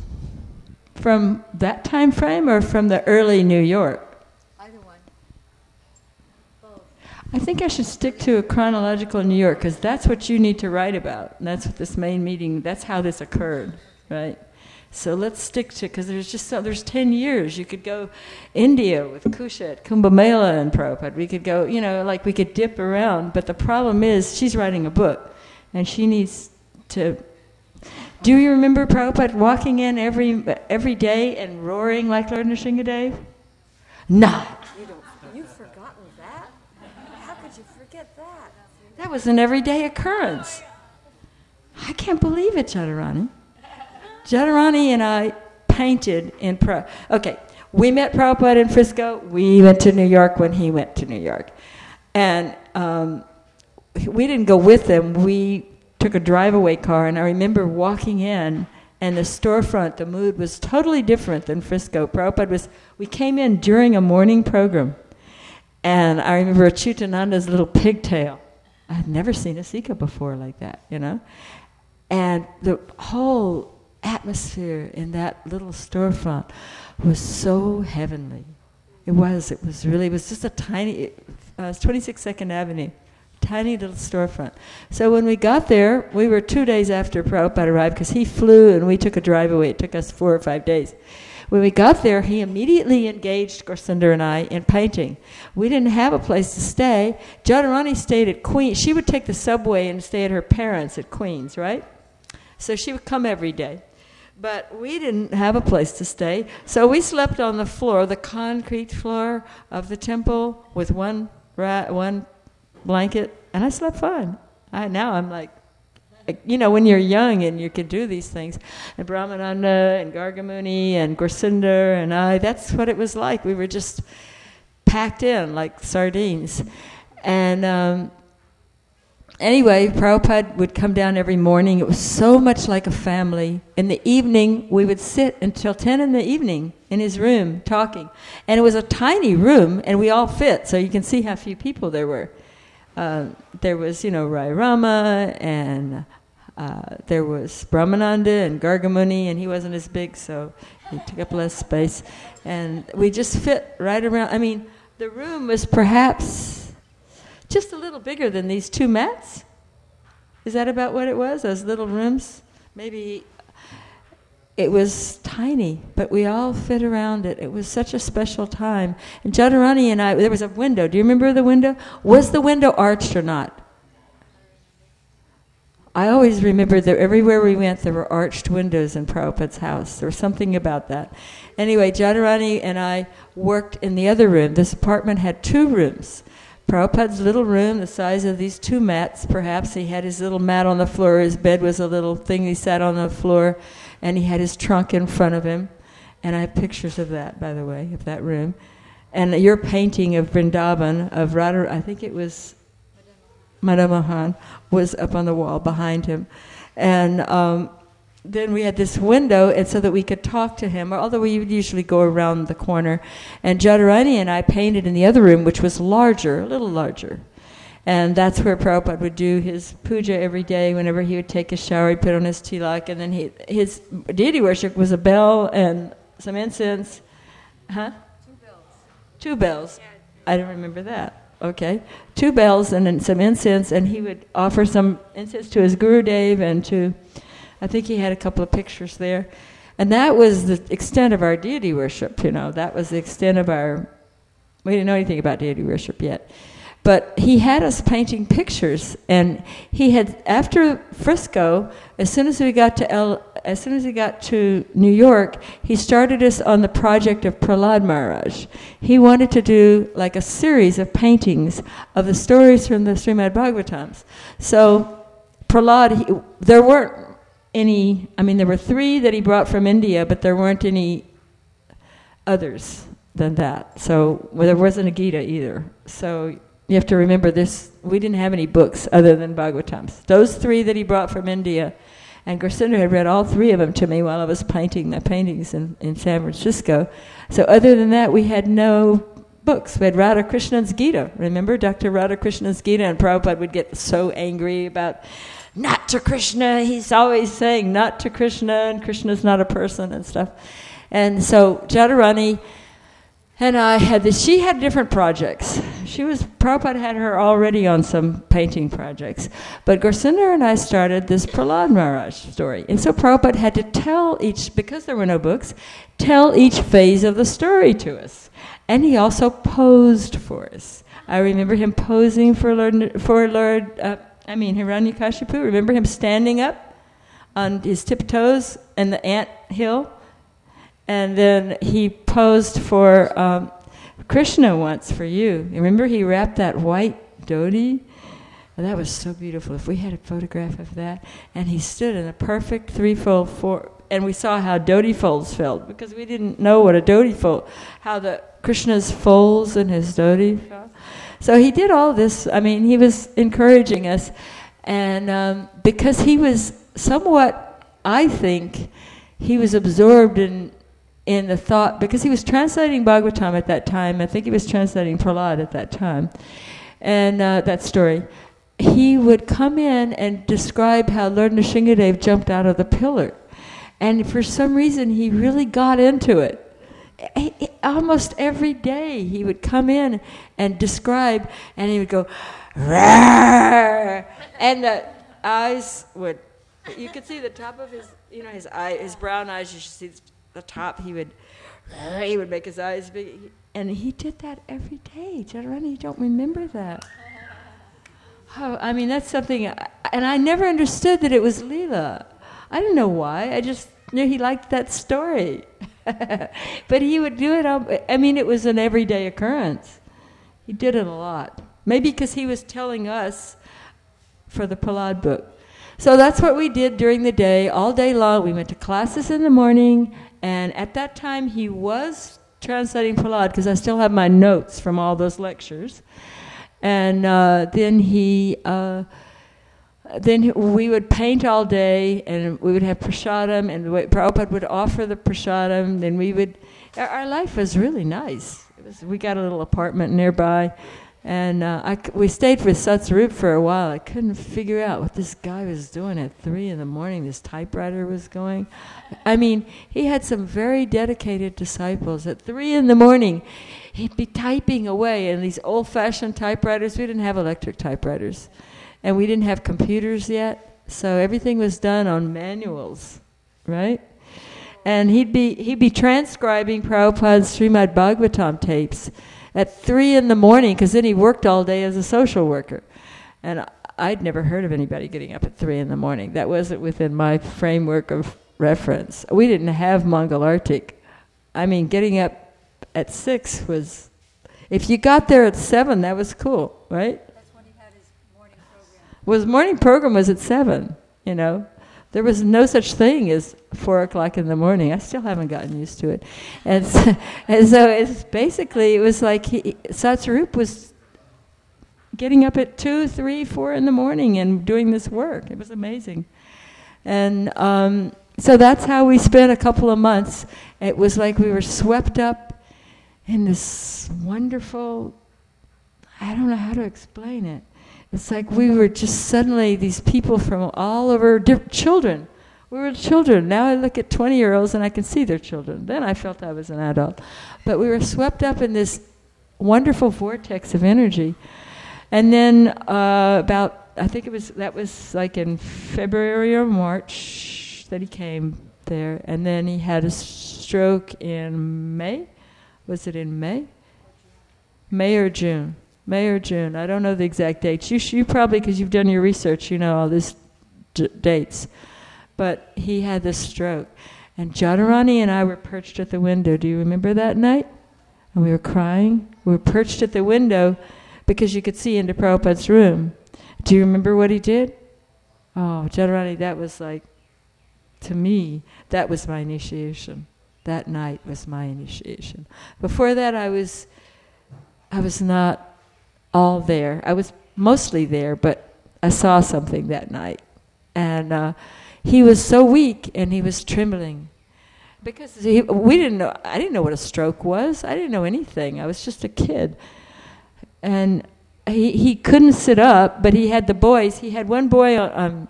From that time frame or from the early New York? Either one. Both. I think I should stick to a chronological New York because that's what you need to write about. And that's what this main meeting, that's how this occurred, right? So let's stick to, because there's just so, there's ten years. You could go India with Kushet, Kumbh Mela and Prabhupada. We could go, you know, like we could dip around. But the problem is she's writing a book and she needs to... Do you remember Prabhupada walking in every every day and roaring like Lord Nrsingadev? No. You don't, you've forgotten that? How could you forget that? That was an everyday occurrence. I can't believe it, Jadharani. Jadharani and I painted in Pro. Okay, we met Prabhupada in Frisco. We went to New York when he went to New York. And um, we didn't go with them. We took a drive-away car, and I remember walking in, and the storefront, the mood was totally different than Frisco. Prabhupada was, we came in during a morning program, and I remember Achutananda's little pigtail. I had never seen a Sikha before like that, you know? And the whole atmosphere in that little storefront was so heavenly. It was, it was really, it was just a tiny, uh, it's twenty-six second Avenue. Tiny little storefront. So when we got there, we were two days after Prabhupada arrived because he flew and we took a drive away. It took us four or five days. When we got there, he immediately engaged Gorsinder and I in painting. We didn't have a place to stay. Jadharani stayed at Queens. She would take the subway and stay at her parents' at Queens, right? So she would come every day. But we didn't have a place to stay. So we slept on the floor, the concrete floor of the temple with one ra- one blanket, and I slept fine. I, now I'm like, you know, when you're young and you can do these things. And Brahmananda and Gargamuni and Gorsinder and I, that's what it was like. We were just packed in like sardines. And um, anyway, Prabhupada would come down every morning. It was so much like a family. In the evening, we would sit until ten in the evening in his room talking. And it was a tiny room, and we all fit, so you can see how few people there were. Uh, there was, you know, Rai Rama, and uh, there was Brahmananda and Gargamuni, and he wasn't as big, so he took up less space. And we just fit right around. I mean, the room was perhaps just a little bigger than these two mats. Is that about what it was, those little rooms? Maybe it was tiny, but we all fit around it. It was such a special time. And Jadharani and I, there was a window. Do you remember the window? Was the window arched or not? I always remember that everywhere we went, there were arched windows in Prabhupada's house. There was something about that. Anyway, Jadharani and I worked in the other room. This apartment had two rooms. Prabhupada's little room, the size of these two mats, perhaps. He had his little mat on the floor. His bed was a little thing. He sat on the floor. And he had his trunk in front of him. And I have pictures of that, by the way, of that room. And your painting of Vrindavan, of Radha, I think it was Madam Mohan, was up on the wall behind him. And um, then we had this window, and so that we could talk to him, although we would usually go around the corner. And Jadharani and I painted in the other room, which was larger, a little larger. And that's where Prabhupada would do his puja every day. Whenever he would take a shower, he'd put on his tilak, and then he, his deity worship was a bell and some incense. Huh? Two bells. Two bells. I don't remember that. Okay. Two bells and then some incense, and he would offer some incense to his Gurudev and to, I think he had a couple of pictures there. And that was the extent of our deity worship, you know. That was the extent of our, we didn't know anything about deity worship yet. But he had us painting pictures, and he had, after Frisco, as soon as we got to El, as soon as we got to New York, he started us on the project of Prahlad Maharaj. He wanted to do like a series of paintings of the stories from the Srimad Bhagavatams. So Prahlad, he, there weren't any, I mean, there were three that he brought from India, but there weren't any others than that. So well, there wasn't a Gita either. So you have to remember this, we didn't have any books other than Bhagavatams. Those three that he brought from India, And Gursinder had read all three of them to me while I was painting my paintings in, in San Francisco. So other than that, we had no books. We had Radhakrishnan's Gita. Remember Doctor Radhakrishnan's Gita? And Prabhupada would get so angry about, not to Krishna. He's always saying, not to Krishna, and Krishna's not a person and stuff. And so Jadharani and I had this, she had different projects. She was, Prabhupada had her already on some painting projects. But Gursinder and I started this Prahlad Maharaj story. And so Prabhupada had to tell each, because there were no books, tell each phase of the story to us. And he also posed for us. I remember him posing for Lord, for Lord uh, I mean Hiranyakashipu. Remember him standing up on his tiptoes in the ant hill? And then he posed for um, Krishna once for you. Remember he wrapped that white dhoti? Well, that was so beautiful. If we had a photograph of that. And he stood in a perfect threefold four. And we saw how dhoti folds felt, because we didn't know what a dhoti fold, how the Krishna's folds in his dhoti felt. So he did all this. I mean, he was encouraging us. And um, because he was somewhat, I think, he was absorbed in in the thought, because he was translating Bhagavatam at that time. I think he was translating Prahlad at that time. And uh, that story. He would come in and describe how Lord Nrsingadev jumped out of the pillar. And for some reason, he really got into it. He, he, almost every day, he would come in and describe, and he would go, "Rawr!" And the eyes would, you could see the top of his, you know, his eye, his brown eyes, you should see the top, he would, he would make his eyes big. And he did that every day. Jadharani, you don't remember that. Oh, I mean, that's something, and I never understood that it was Leela. I didn't know why. I just knew he liked that story. But he would do it, all, I mean, it was an everyday occurrence. He did it a lot. Maybe because he was telling us for the Prahlad book. So that's what we did during the day, all day long. We went to classes in the morning, and at that time he was translating Prahlad, because I still have my notes from all those lectures. And uh, then he, uh, then we would paint all day, and we would have prasadam, and Prabhupada would offer the prasadam. Then we would, our life was really nice. It was, we got a little apartment nearby, and uh, I, we stayed with Satsarup for a while. I couldn't figure out what this guy was doing at three in the morning. This typewriter was going. I mean, he had some very dedicated disciples. At three in the morning, he'd be typing away in these old-fashioned typewriters. We didn't have electric typewriters, and we didn't have computers yet, so everything was done on manuals, right? And he'd be he'd be transcribing Prabhupada's Srimad Bhagavatam tapes at three in the morning, because then he worked all day as a social worker. And I'd never heard of anybody getting up at three in the morning. That wasn't within my framework of reference. We didn't have Mangalartik. I mean, getting up at six was, if you got there at seven, that was cool, right? That's when he had his morning program. Well, his morning program was at seven, you know. There was no such thing as four o'clock in the morning. I still haven't gotten used to it. And so, and so it's basically, it was like he, Satsarup was getting up at two, three, four in the morning and doing this work. It was amazing. And um, so that's how we spent a couple of months. It was like we were swept up in this wonderful, I don't know how to explain it. It's like we were just suddenly these people from all over, different children. We were children. Now I look at twenty-year-olds and I can see they're children. Then I felt I was an adult. But we were swept up in this wonderful vortex of energy. And then uh, about, I think it was, that was like in February or March that he came there. And then he had a stroke in May. Was it in May? May or June? May or June. I don't know the exact dates. You, you probably, because you've done your research, you know all these d- dates. But he had this stroke. And Jadharani and I were perched at the window. Do you remember that night? And we were crying. We were perched at the window because you could see into Prabhupada's room. Do you remember what he did? Oh, Jadharani, that was like, to me, that was my initiation. That night was my initiation. Before that, I was, I was not all there. I was mostly there, but I saw something that night. And uh, he was so weak and he was trembling. Because he, we didn't know, I didn't know what a stroke was. I didn't know anything. I was just a kid. And he he couldn't sit up, but he had the boys. He had one boy on um,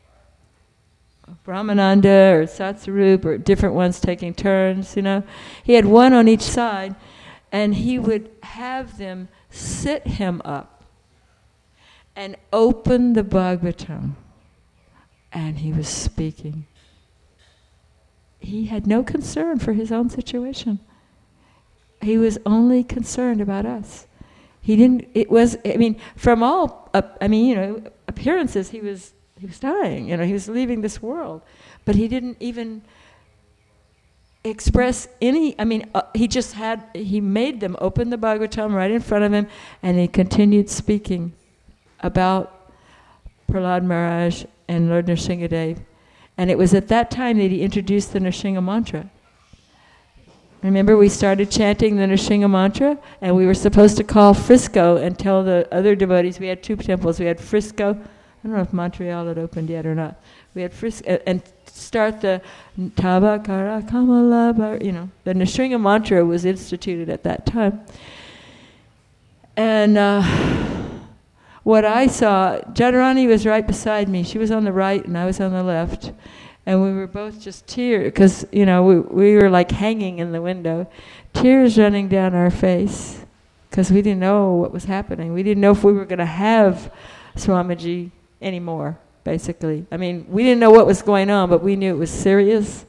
Brahmananda or Satsarup or different ones taking turns, you know. He had one on each side, and he would have them sit him up and open the Bhagavatam. And he was speaking. He had no concern for his own situation. He was only concerned about us. He didn't, it was, I mean, from all, uh, I mean, you know, appearances, he was, he was dying, you know, he was leaving this world. But he didn't even express any, I mean, uh, he just had, he made them open the Bhagavatam right in front of him, and he continued speaking about Prahlad Maharaj and Lord Nrsingadev. And it was at that time that he introduced the Nrsinga mantra. Remember, we started chanting the Nrsinga mantra, and we were supposed to call Frisco and tell the other devotees. We had two temples. We had Frisco. I don't know if Montreal had opened yet or not. We had Frisco, and start the Tabakara Kamala, you know, the Nrsinga mantra was instituted at that time. And uh, what I saw, Jadharani was right beside me. She was on the right and I was on the left. And we were both just tears, because, you know, we, we were like hanging in the window, tears running down our face, because we didn't know what was happening. We didn't know if we were going to have Swamiji anymore, basically. I mean, we didn't know what was going on, but we knew it was serious.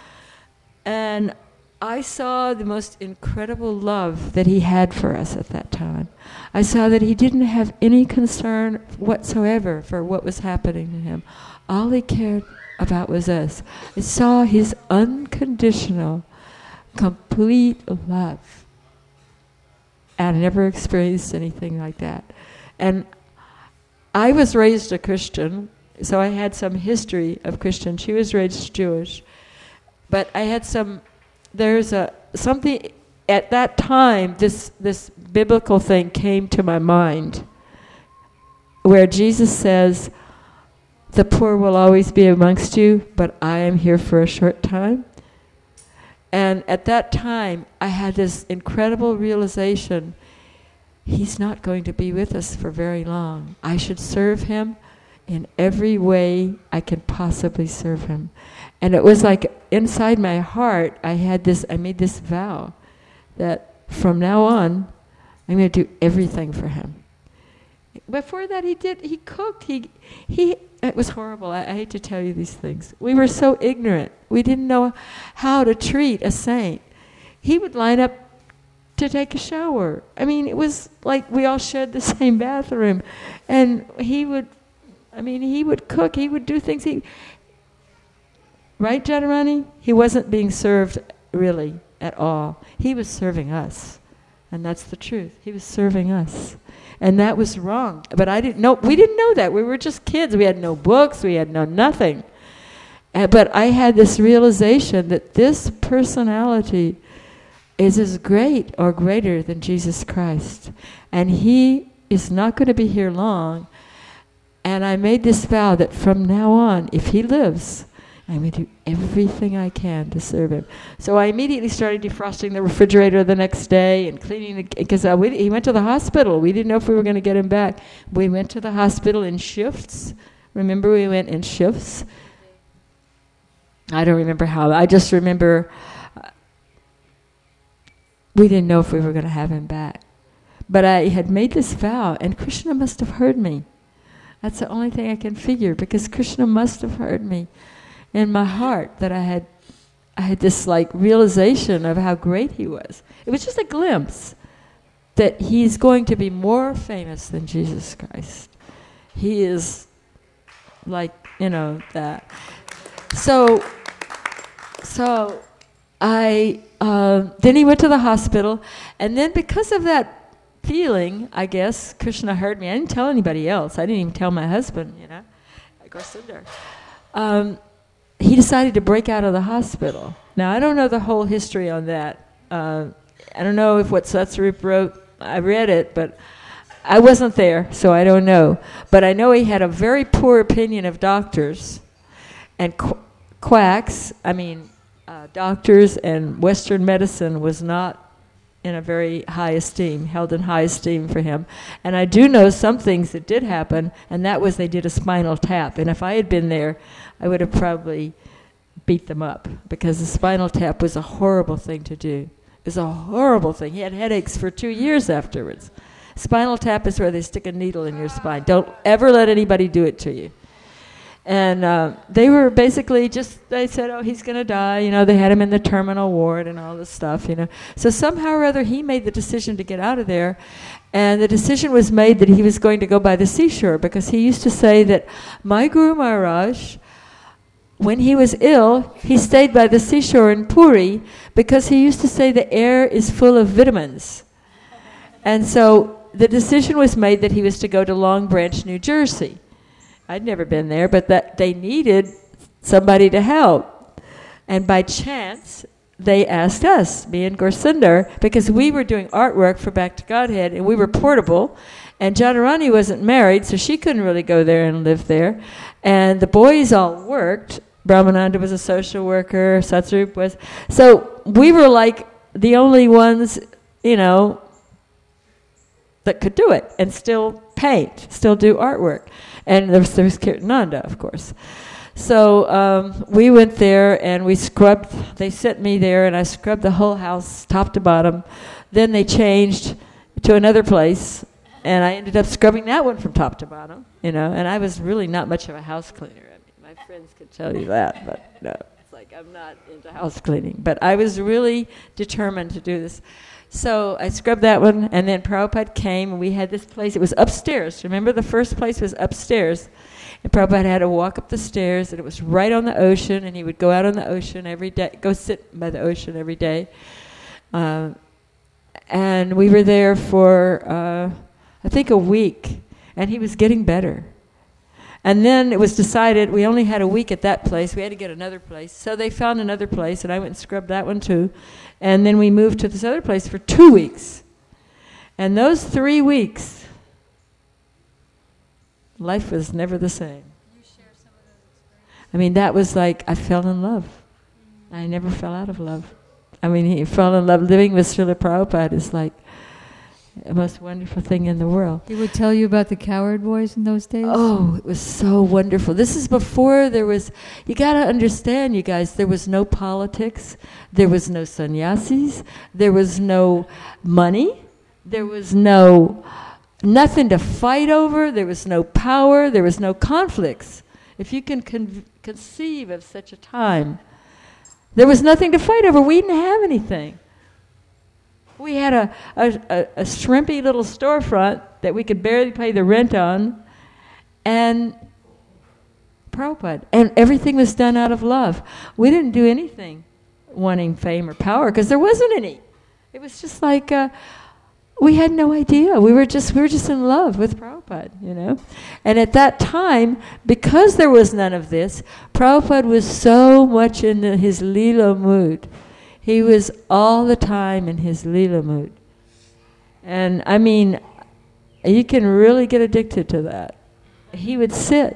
And I saw the most incredible love that he had for us at that time. I saw that he didn't have any concern whatsoever for what was happening to him. All he cared about was us. I saw his unconditional, complete love. And I never experienced anything like that. And I was raised a Christian, so I had some history of Christian. She was raised Jewish. But I had some, there's a, something, at that time, this, this biblical thing came to my mind, where Jesus says, the poor will always be amongst you, but I am here for a short time. And at that time, I had this incredible realization, he's not going to be with us for very long. I should serve him in every way I can possibly serve him. And it was like inside my heart, I had this, I made this vow that from now on, I'm going to do everything for him. Before that, he did, he cooked, he, he, it was horrible. I, I hate to tell you these things. We were so ignorant. We didn't know how to treat a saint. He would line up to take a shower. I mean, it was like we all shared the same bathroom. And he would, I mean, he would cook, he would do things. He, right, Jadharani? He wasn't being served really at all. He was serving us. And that's the truth. He was serving us. And that was wrong. But I didn't know, we didn't know that. We were just kids. We had no books. We had no nothing. Uh, but I had this realization that this personality is as great or greater than Jesus Christ. And he is not going to be here long. And I made this vow that from now on, if he lives, I'm going to do everything I can to serve him. So I immediately started defrosting the refrigerator the next day and cleaning the, because uh, he went to the hospital. We didn't know if we were going to get him back. We went to the hospital in shifts. Remember, we went in shifts. I don't remember how. I just remember uh, we didn't know if we were going to have him back. But I had made this vow, and Krishna must have heard me. That's the only thing I can figure, because Krishna must have heard me. In my heart, that I had I had this like realization of how great he was. It was just a glimpse that he's going to be more famous than Jesus Christ. He is like, you know, that. So, so I, uh, then he went to the hospital, and then because of that feeling, I guess, Krishna heard me. I didn't tell anybody else. I didn't even tell my husband, you know, Garsundar. Um, He decided to break out of the hospital. Now, I don't know the whole history on that. Uh, I don't know if what Satsarup wrote, I read it, but I wasn't there, so I don't know. But I know he had a very poor opinion of doctors. And qu- quacks, I mean, uh, doctors and Western medicine was not in a very high esteem, held in high esteem for him. And I do know some things that did happen, and that was they did a spinal tap. And if I had been there, I would have probably beat them up, because the spinal tap was a horrible thing to do. It was a horrible thing. He had headaches for two years afterwards. Spinal tap is where they stick a needle in your spine. Don't ever let anybody do it to you. And uh, they were basically just, they said, oh, he's going to die. You know, they had him in the terminal ward and all this stuff, you know. So somehow or other, he made the decision to get out of there. And the decision was made that he was going to go by the seashore, because he used to say that my Guru Maharaj, when he was ill, he stayed by the seashore in Puri, because he used to say the air is full of vitamins. And so the decision was made that he was to go to Long Branch, New Jersey. I'd never been there, but that they needed somebody to help. And by chance, they asked us, me and Gorsinder, because we were doing artwork for Back to Godhead, and we were portable, and Jadharani wasn't married, so she couldn't really go there and live there. And the boys all worked. Brahmananda was a social worker, Satsarup was. So we were like the only ones, you know, that could do it and still paint, still do artwork. And there was, there was Kirtananda, of course. So um, we went there and we scrubbed, they sent me there and I scrubbed the whole house top to bottom. Then they changed to another place and I ended up scrubbing that one from top to bottom, you know, and I was really not much of a house cleaner. I mean, my friends could tell you that, but no, it's like I'm not into house cleaning. But I was really determined to do this. So I scrubbed that one, and then Prabhupada came, and we had this place. It was upstairs. Remember, the first place was upstairs. And Prabhupada had to walk up the stairs, and it was right on the ocean, and he would go out on the ocean every day, go sit by the ocean every day. Uh, and we were there for, uh, I think, a week, and he was getting better. And then it was decided we only had a week at that place. We had to get another place. So they found another place, and I went and scrubbed that one too. And then we moved to this other place for two weeks. And those three weeks, life was never the same. You share some of those experiences? I mean, that was like, I fell in love. Mm-hmm. I never fell out of love. I mean, he fell in love. Living with Srila Prabhupada is like the most wonderful thing in the world. He would tell you about the cowherd boys in those days? Oh, it was so wonderful. This is before there was, you got to understand, you guys, there was no politics, there was no sannyasis, there was no money, there was no, nothing to fight over, there was no power, there was no conflicts. If you can con- conceive of such a time, there was nothing to fight over. We didn't have anything. We had a, a, a, a shrimpy little storefront that we could barely pay the rent on, and Prabhupada. And everything was done out of love. We didn't do anything wanting fame or power, because there wasn't any. It was just like, uh, we had no idea. We were just we were just in love with Prabhupada, you know. And at that time, because there was none of this, Prabhupada was so much in the, his Leela mood. He was all the time in his Leela mood. And I mean, you can really get addicted to that. He would sit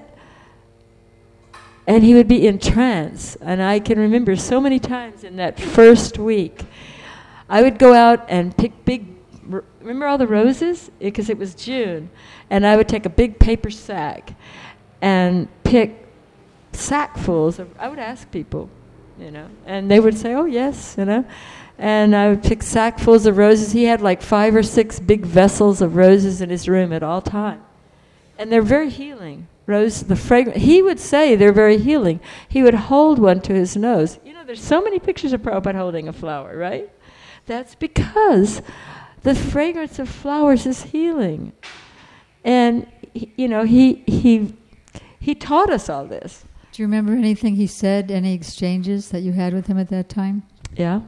and he would be in trance. And I can remember so many times in that first week, I would go out and pick big, remember all the roses? Because it was June. And I would take a big paper sack and pick sackfuls of, I would ask people, you know, and they would say, oh, yes, you know. And I would pick sackfuls of roses. He had like five or six big vessels of roses in his room at all time. And they're very healing. Rose, the fragrance, he would say they're very healing. He would hold one to his nose. You know, there's so many pictures of Prabhupada holding a flower, right? That's because the fragrance of flowers is healing. And, he, you know, he he he taught us all this. Do you remember anything he said, any exchanges that you had with him at that time? Yeah.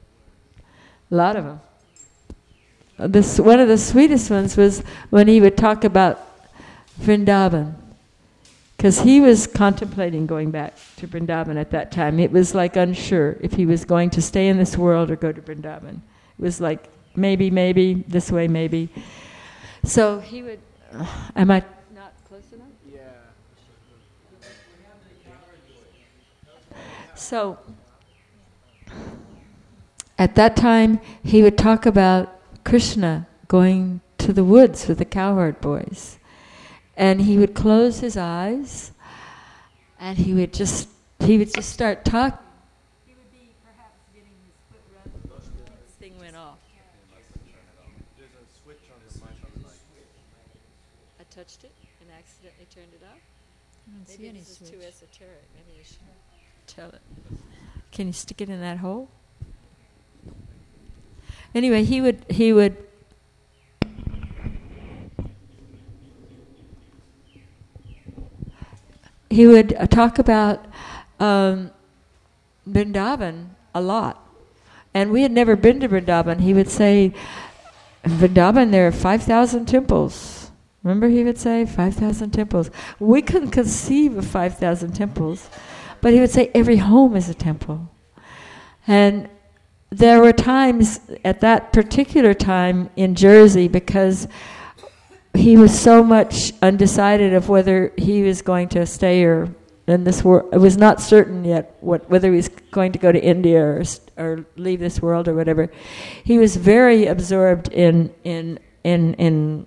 A lot of them. This, one of the sweetest ones was when he would talk about Vrindavan. Because he was contemplating going back to Vrindavan at that time. It was like unsure if he was going to stay in this world or go to Vrindavan. It was like maybe, maybe, this way, maybe. So he would, uh, am I not close enough? Yeah. So, at that time, he would talk about Krishna going to the woods with the cowherd boys. And he would close his eyes, and he would just, he would just start talking. He would be perhaps getting his foot rubbed. This thing went off. There's a switch on the mic. I touched it and accidentally turned it off. I don't see Maybe any this is switch. too esoteric. Maybe I should tell it. Can you stick it in that hole? Anyway, he would he would he would uh, talk about um, Vrindavan a lot, and we had never been to Vrindavan. He would say, "In Vrindavan, there are five thousand temples." Remember, he would say five thousand temples. We couldn't conceive of five thousand temples, but he would say every home is a temple, and there were times at that particular time in Jersey, because he was so much undecided of whether he was going to stay or in this world. It was not certain yet what whether he was going to go to India or or leave this world or whatever. He was very absorbed in in in in.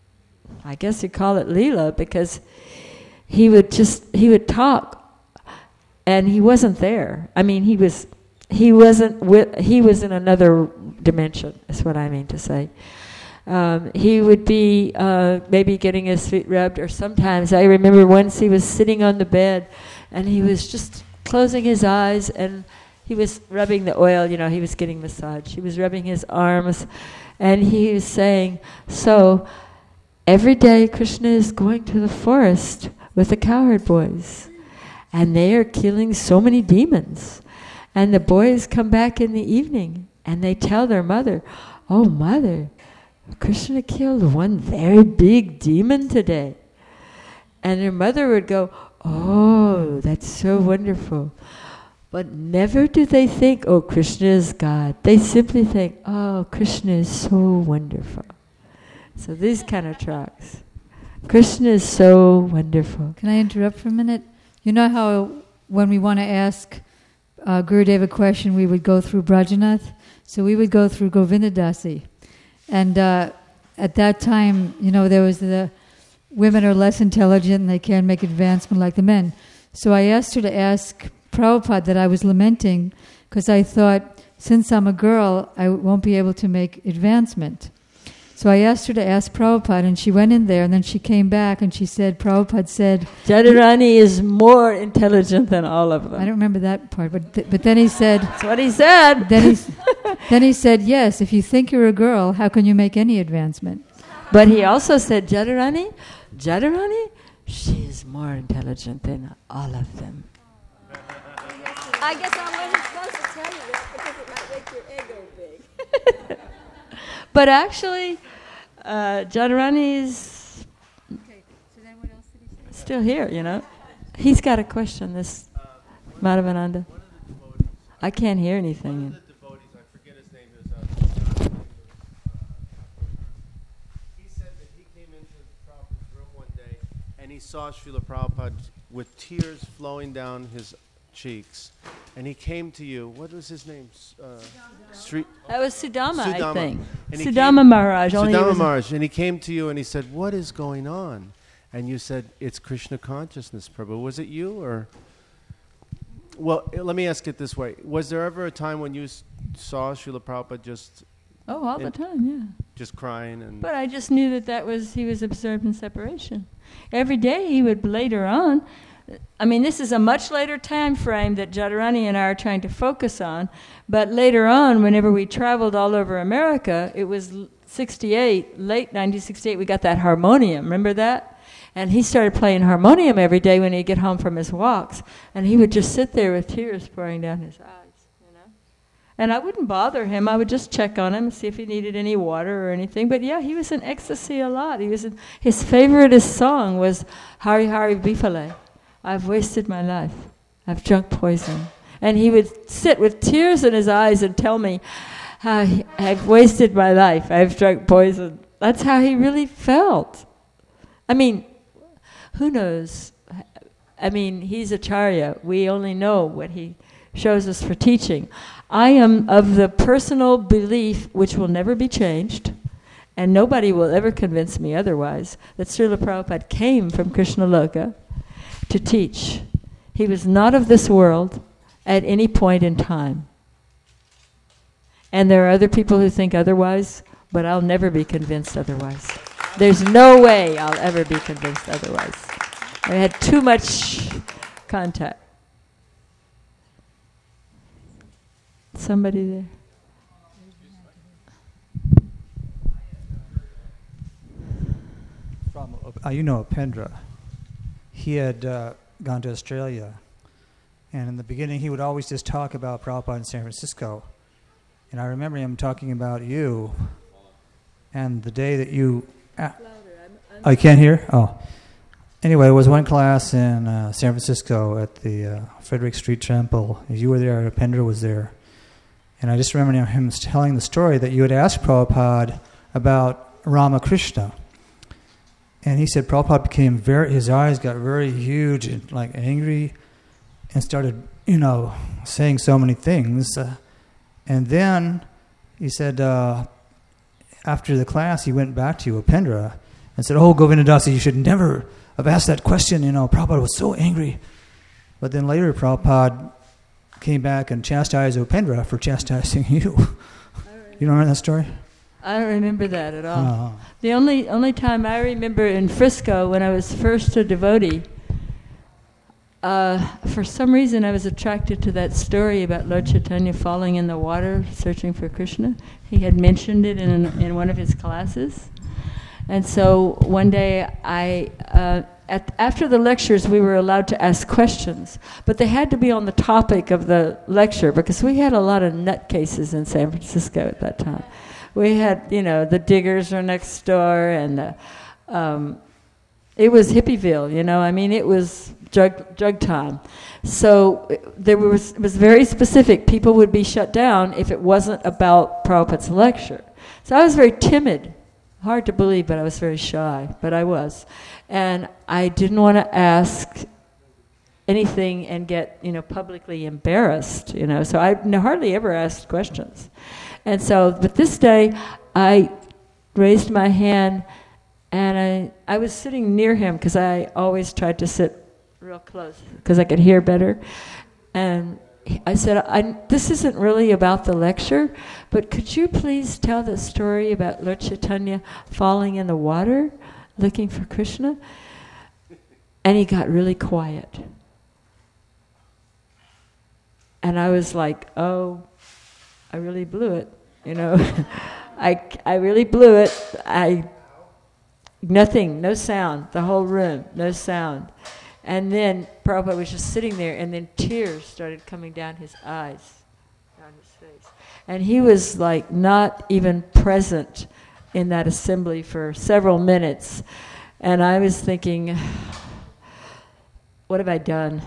I guess you call it Leela, because he would just he would talk, and he wasn't there. I mean, he was. He wasn't with, he was in another dimension, is what I mean to say. Um, he would be uh, maybe getting his feet rubbed, or sometimes, I remember once he was sitting on the bed and he was just closing his eyes and he was rubbing the oil, you know, he was getting massage. He was rubbing his arms and he was saying, so every day Krishna is going to the forest with the cowherd boys and they are killing so many demons. And the boys come back in the evening and they tell their mother, oh, mother, Krishna killed one very big demon today. And their mother would go, oh, that's so wonderful. But never do they think, oh, Krishna is God. They simply think, oh, Krishna is so wonderful. So these kind of tracks. Krishna is so wonderful. Can I interrupt for a minute? You know how when we want to ask Uh, Gurudev a question, we would go through Brajanath. So we would go through Govindadasi. And uh, at that time, you know, there was the women are less intelligent and they can't make advancement like the men. So I asked her to ask Prabhupada that I was lamenting, because I thought, since I'm a girl, I won't be able to make advancement. So I asked her to ask Prabhupada, and she went in there, and then she came back, and she said, Prabhupada said... Jadurani is more intelligent than all of them. I don't remember that part, but th- but then he said... That's what he said. Then he, then he said, yes, if you think you're a girl, how can you make any advancement? But he also said, Jadurani, Jadurani, she is more intelligent than all of them. I guess I wasn't supposed to tell you that because it might make your ego big. But actually, uh, Jadurani's Okay, so then what else did he say? still here, you know. He's got a question, this Madhavananda. I can't hear anything. One of the devotees, I forget his name, is uh, he said that he came into Prabhupada's room one day and he saw Srila Prabhupada with tears flowing down his cheeks, and he came to you. What was his name? Uh, Sri- That was Sudama, I Sudama. think. And he Sudama came- Maharaj. Only he Sudama was a- Maharaj, and he came to you and he said, "What is going on?" And you said, "It's Krishna consciousness, Prabhu." Was it you or? Well, let me ask it this way: was there ever a time when you s- saw Srila Prabhupada just Oh, all the in- time, yeah. just crying and? But I just knew that that was, he was absorbed in separation. Every day he would later on, I mean, this is a much later time frame that Jadurani and I are trying to focus on, but later on, whenever we traveled all over America, it was l- sixty-eight, late nineteen sixty-eight, we got that harmonium, remember that? And he started playing harmonium every day when he'd get home from his walks, and he would just sit there with tears pouring down his eyes, you know? And I wouldn't bother him. I would just check on him and see if he needed any water or anything. But yeah, he was in ecstasy a lot. He was in, his favoriteest song was Hari Hari Bifale. I've wasted my life. I've drunk poison. And he would sit with tears in his eyes and tell me, how he, I've wasted my life. I've drunk poison. That's how he really felt. I mean, who knows? I mean, he's Acharya. We only know what he shows us for teaching. I am of the personal belief, which will never be changed, and nobody will ever convince me otherwise, that Srila Prabhupada came from Krishnaloka to teach. He was not of this world at any point in time. And there are other people who think otherwise, but I'll never be convinced otherwise. There's no way I'll ever be convinced otherwise. I had too much contact. Somebody there? From, uh, you know Upendra. He had uh, gone to Australia, and in the beginning he would always just talk about Prabhupada in San Francisco. And I remember him talking about you, and the day that you... Ah, oh, you can't hear? Oh. Anyway, there was one class in uh, San Francisco at the uh, Frederick Street Temple. You were there, Upendra was there. And I just remember him telling the story that you had asked Prabhupada about Ramakrishna. And he said Prabhupada became very, his eyes got very huge and like angry and started, you know, saying so many things. Uh, and then he said, uh, after the class, he went back to Upendra and said, oh, Govindadasi, you should never have asked that question. You know, Prabhupada was so angry. But then later, Prabhupada came back and chastised Upendra for chastising you. You don't remember that story? I don't remember that at all. Uh-huh. The only only time I remember in Frisco, when I was first a devotee, uh, for some reason I was attracted to that story about Lord Chaitanya falling in the water, searching for Krishna. He had mentioned it in in one of his classes. And so one day, I uh, at, after the lectures, we were allowed to ask questions, but they had to be on the topic of the lecture, because we had a lot of nutcases in San Francisco at that time. We had, you know, the Diggers were next door, and the, um, it was Hippieville, you know. I mean, it was drug drug time. So it, there was it was very specific. People would be shut down if it wasn't about Prabhupada's lecture. So I was very timid. Hard to believe, but I was very shy, but I was. And I didn't want to ask anything and get, you know, publicly embarrassed, you know, so I hardly ever asked questions. And so, but this day, I raised my hand, and I, I was sitting near him, because I always tried to sit real close, because I could hear better. And I said, I, this isn't really about the lecture, but could you please tell the story about Lord Chaitanya falling in the water, looking for Krishna? And he got really quiet. And I was like, oh, I really blew it, you know. I, I really blew it. I, nothing, no sound, the whole room, no sound. And then Prabhupada was just sitting there, and then tears started coming down his eyes, down his face. And he was like not even present in that assembly for several minutes. And I was thinking, what have I done?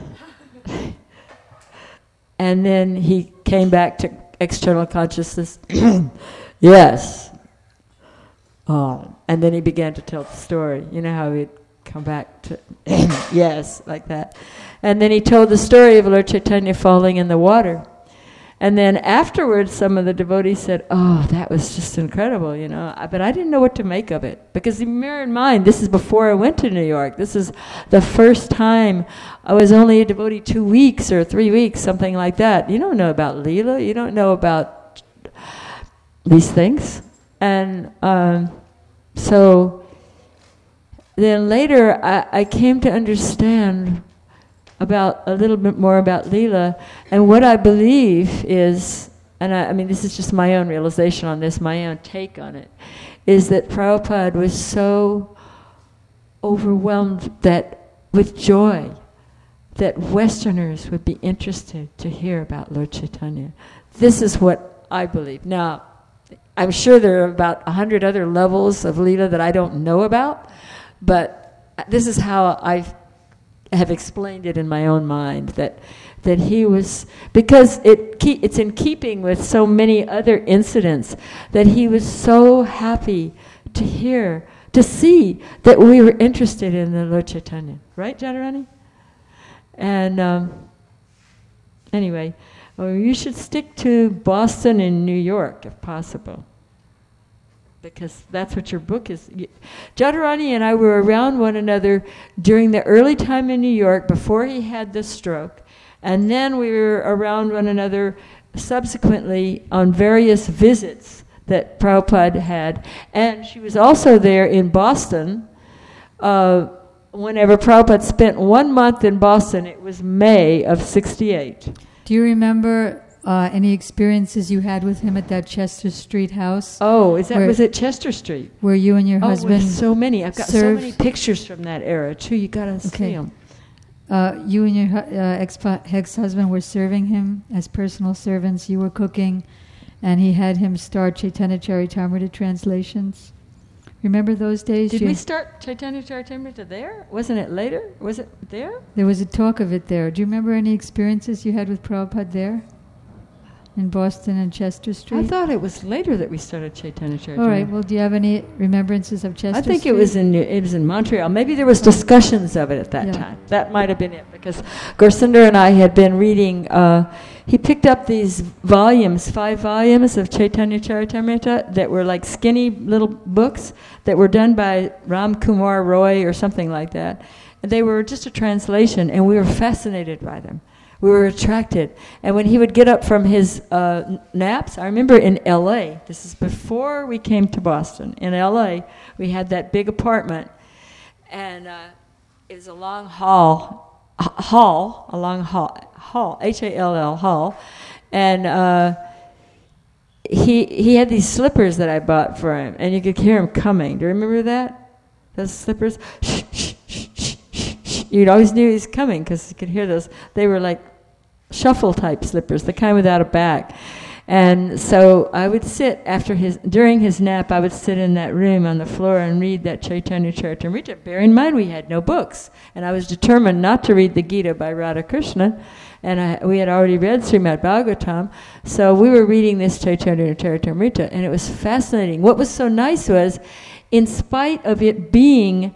And then he came back to external consciousness. Yes. Oh. And then he began to tell the story. You know how he'd come back to, yes, like that. And then he told the story of Lord Chaitanya falling in the water. And then afterwards, some of the devotees said, oh, that was just incredible, you know. But I didn't know what to make of it. Because bear in mind, this is before I went to New York. This is the first time. I was only a devotee two weeks or three weeks, something like that. You don't know about Leela. You don't know about these things. And um, so then later, I, I came to understand about a little bit more about Leela, and what I believe is, and I, I mean this is just my own realization on this, my own take on it, is that Prabhupada was so overwhelmed that with joy that Westerners would be interested to hear about Lord Chaitanya. This is what I believe. Now, I'm sure there are about a hundred other levels of Leela that I don't know about, but this is how I've have explained it in my own mind, that that he was, because it ke- it's in keeping with so many other incidents, that he was so happy to hear, to see that we were interested in the Lord Chaitanya. Right, Jadharani? And um, anyway, oh, you should stick to Boston and New York if possible, because that's what your book is. Jadharani and I were around one another during the early time in New York before he had the stroke, and then we were around one another subsequently on various visits that Prabhupada had. And she was also there in Boston uh, whenever Prabhupada spent one month in Boston. It was May of sixty-eight. Do you remember uh, any experiences you had with him at that Chester Street house? Oh, is that where, was it Chester Street? Where you and your oh, husband so many. I've got so served? many pictures from that era too. You got to Okay. see them. Uh, you and your hu- uh, ex- ex-husband were serving him as personal servants. You were cooking, and he had him start Chaitanya Charitamrita translations. Remember those days? Did You- we start Chaitanya Charitamrita there? Wasn't it later? Was it there? There was a talk of it there. Do you remember any experiences you had with Prabhupada there? In Boston and Chester Street? I thought it was later that we started Chaitanya Charitamrita. All right. Well, do you have any remembrances of Chester I think Street? it was in New- it was in Montreal. Maybe there was discussions of it at that Yeah. time. That might have been it, because Gorsinder and I had been reading. Uh, he picked up these volumes, five volumes of Chaitanya Charitamrita that were like skinny little books that were done by Ram Kumar Roy or something like that. And they were just a translation, and we were fascinated by them. We were attracted. And when he would get up from his uh, n- naps, I remember in L A, this is before we came to Boston, in L A, we had that big apartment, and uh, it was a long hall, h- hall, a long hall, hall, H A L L, hall, and uh, he he had these slippers that I bought for him, and you could hear him coming. Do you remember that? Those slippers? Shh, shh, shh, shh, shh, shh. You'd always knew he was coming because you could hear those. They were like shuffle type slippers, the kind without a back. And so I would sit after his, during his nap, I would sit in that room on the floor and read that Chaitanya Charitamrita. Bear in mind, we had no books, and I was determined not to read the Gita by Radhakrishna, and I, we had already read Srimad Bhagavatam, so we were reading this Chaitanya Charitamrita, and it was fascinating. What was so nice was, in spite of it being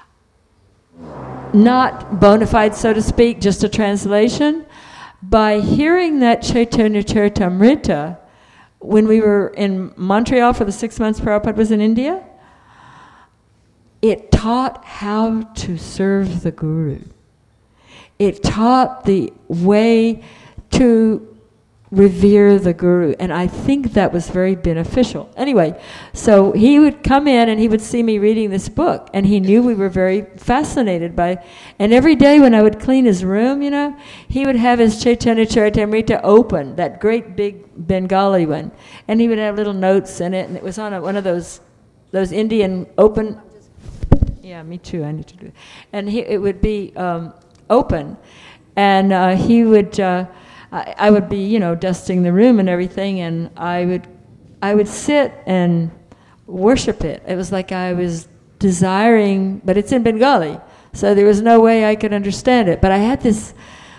not bona fide, so to speak, just a translation, by hearing that Chaitanya Charitamrita, when we were in Montreal for the six months Prabhupada was in India, it taught how to serve the Guru. It taught the way to revere the Guru, and I think that was very beneficial. Anyway, so he would come in and he would see me reading this book, and he knew we were very fascinated by, and every day when I would clean his room, you know, he would have his Chaitanya Charitamrita open, that great big Bengali one, and he would have little notes in it, and it was on a, one of those those Indian open, yeah, me too, I need to do it, and he, it would be um, open, and uh, he would uh, I, I would be, you know, dusting the room and everything, and I would, I would sit and worship it. It was like I was desiring, but it's in Bengali, so there was no way I could understand it. But I had this,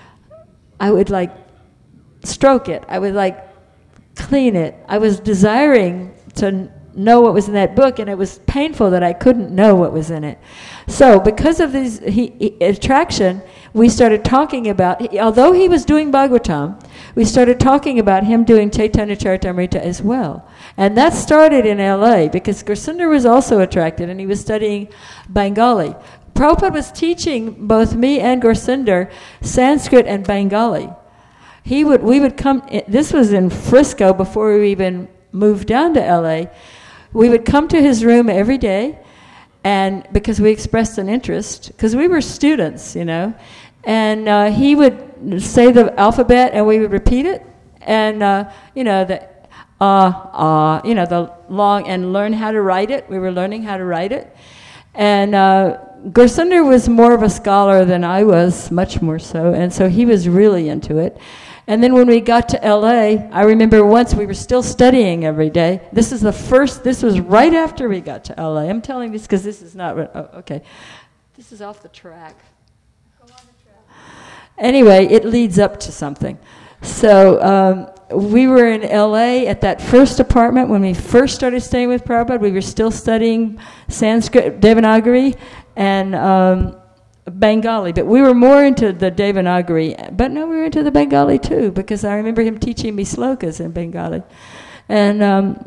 I would like stroke it. I would like clean it. I was desiring to know what was in that book, and it was painful that I couldn't know what was in it. So because of this he, he, attraction, we started talking about, he, although he was doing Bhagavatam, we started talking about him doing Chaitanya Charitamrita as well. And that started in L A because Gursunder was also attracted, and he was studying Bengali. Prabhupada was teaching both me and Gursunder Sanskrit and Bengali. He would, we would come, this was in Frisco before we even moved down to L A. We would come to his room every day, and because we expressed an interest, because we were students, you know, and uh, he would say the alphabet, and we would repeat it, and uh, you know the ah uh, ah, uh, you know the long, and learn how to write it. We were learning how to write it, and uh, Gursunder was more of a scholar than I was, much more so, and so he was really into it. And then when we got to L A, I remember once we were still studying every day. This is the first, this was right after we got to L A. I'm telling this because this is not, oh, okay. This is off the track. Go on the track. Anyway, it leads up to something. So um, we were in L A at that first apartment when we first started staying with Prabhupada. We were still studying Sanskrit, Devanagari, and um, Bengali, but we were more into the Devanagari. But no, we were into the Bengali too, because I remember him teaching me slokas in Bengali. And um,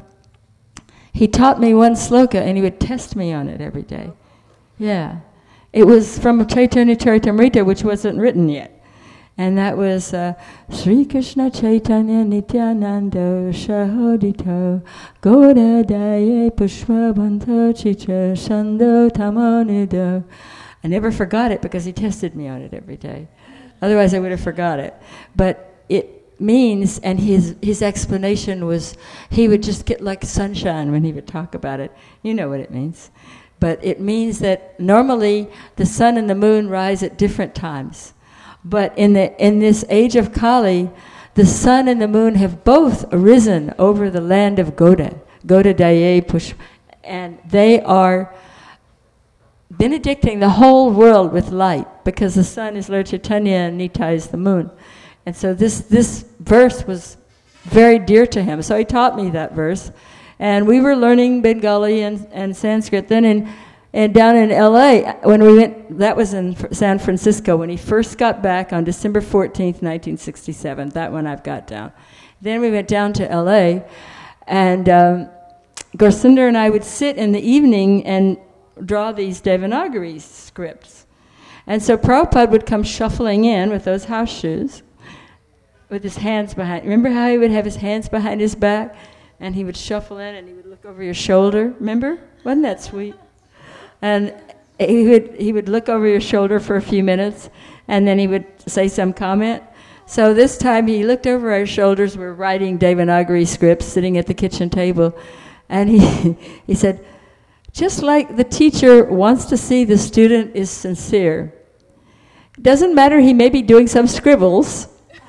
he taught me one sloka, and he would test me on it every day. Yeah. It was from Chaitanya Charitamrita, which wasn't written yet. And that was uh, Sri Krishna Chaitanya Nityananda Shahodito Goda Daye Pushpabanta Chicha Shando Tamanido. I never forgot it because he tested me on it every day. Otherwise I would have forgot it. But it means, and his his explanation was, he would just get like sunshine when he would talk about it. You know what it means. But it means that normally the sun and the moon rise at different times. But in the in this age of Kali, the sun and the moon have both arisen over the land of Goda, Goda Daye Push, and they are benedicting the whole world with light, because the sun is Lord Chaitanya and Nitai is the moon. And so this, this verse was very dear to him. So he taught me that verse. And we were learning Bengali and, and Sanskrit then in And down in L A, when we went, that was in San Francisco, when he first got back on December fourteenth, nineteen sixty-seven. That one I've got down. Then we went down to L A, and um, Gorsinder and I would sit in the evening and draw these Devanagari scripts. And so Prabhupada would come shuffling in with those house shoes, with his hands behind. Remember how he would have his hands behind his back, and he would shuffle in, and he would look over your shoulder? Remember? Wasn't that sweet? And he would he would look over your shoulder for a few minutes, and then he would say some comment. So this time he looked over our shoulders. We're writing Devanagari scripts, sitting at the kitchen table, and he he said, just like the teacher wants to see the student is sincere. It doesn't matter, he may be doing some scribbles,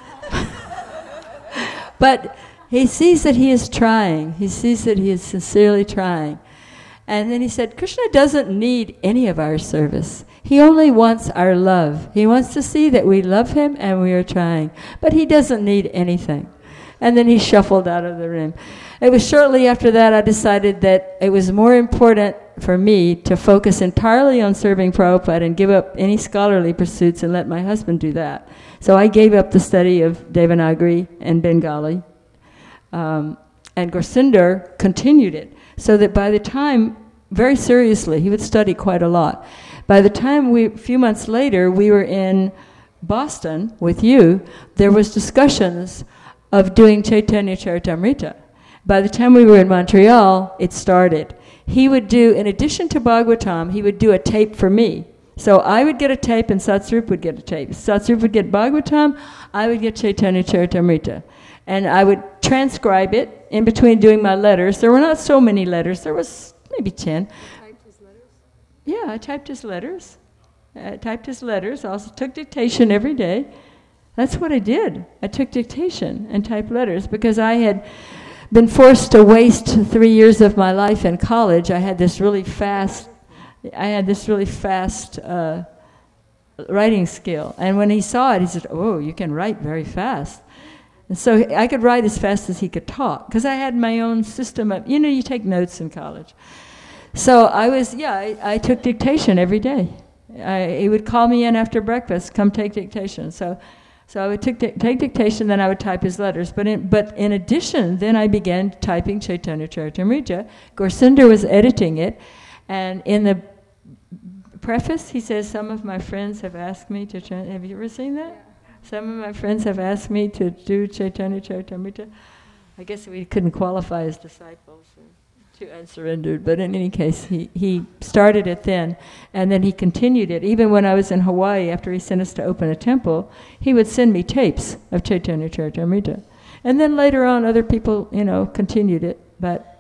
but he sees that he is trying. He sees that he is sincerely trying. And then he said, Krishna doesn't need any of our service. He only wants our love. He wants to see that we love him and we are trying. But he doesn't need anything. And then he shuffled out of the room. It was shortly after that I decided that it was more important for me to focus entirely on serving Prabhupada and give up any scholarly pursuits and let my husband do that. So I gave up the study of Devanagari and Bengali. Um, and Gorsinder continued it. So that by the time, very seriously, he would study quite a lot. By the time we, a few months later, we were in Boston with you, there was discussions of doing Chaitanya Charitamrita. By the time we were in Montreal, it started. He would do, in addition to Bhagavatam, he would do a tape for me. So I would get a tape and Satsrup would get a tape. Satsrup would get Bhagavatam, I would get Chaitanya Charitamrita. And I would transcribe it in between doing my letters. There were not so many letters. There was maybe ten. You typed his letters? Yeah, I typed his letters. I typed his letters. I also took dictation every day. That's what I did. I took dictation and typed letters because I had been forced to waste three years of my life in college. I had this really fast, I had this really fast uh, writing skill. And when he saw it, he said, oh, you can write very fast. And so I could write as fast as he could talk because I had my own system of, you know, you take notes in college. So I was, yeah, I, I took dictation every day. I, he would call me in after breakfast, come take dictation. So so I would take, take dictation, then I would type his letters. But in, but in addition, then I began typing Chaitanya Charitamrita. Gorsinder was editing it. And in the preface, he says, some of my friends have asked me to, tra- have you ever seen that? Yeah. Some of my friends have asked me to do Chaitanya Charitamrita. I guess we couldn't qualify as disciples or too unsurrendered, but in any case, he, he started it then, and then he continued it. Even when I was in Hawaii, after he sent us to open a temple, he would send me tapes of Chaitanya Charitamrita. And then later on, other people, you know, continued it, but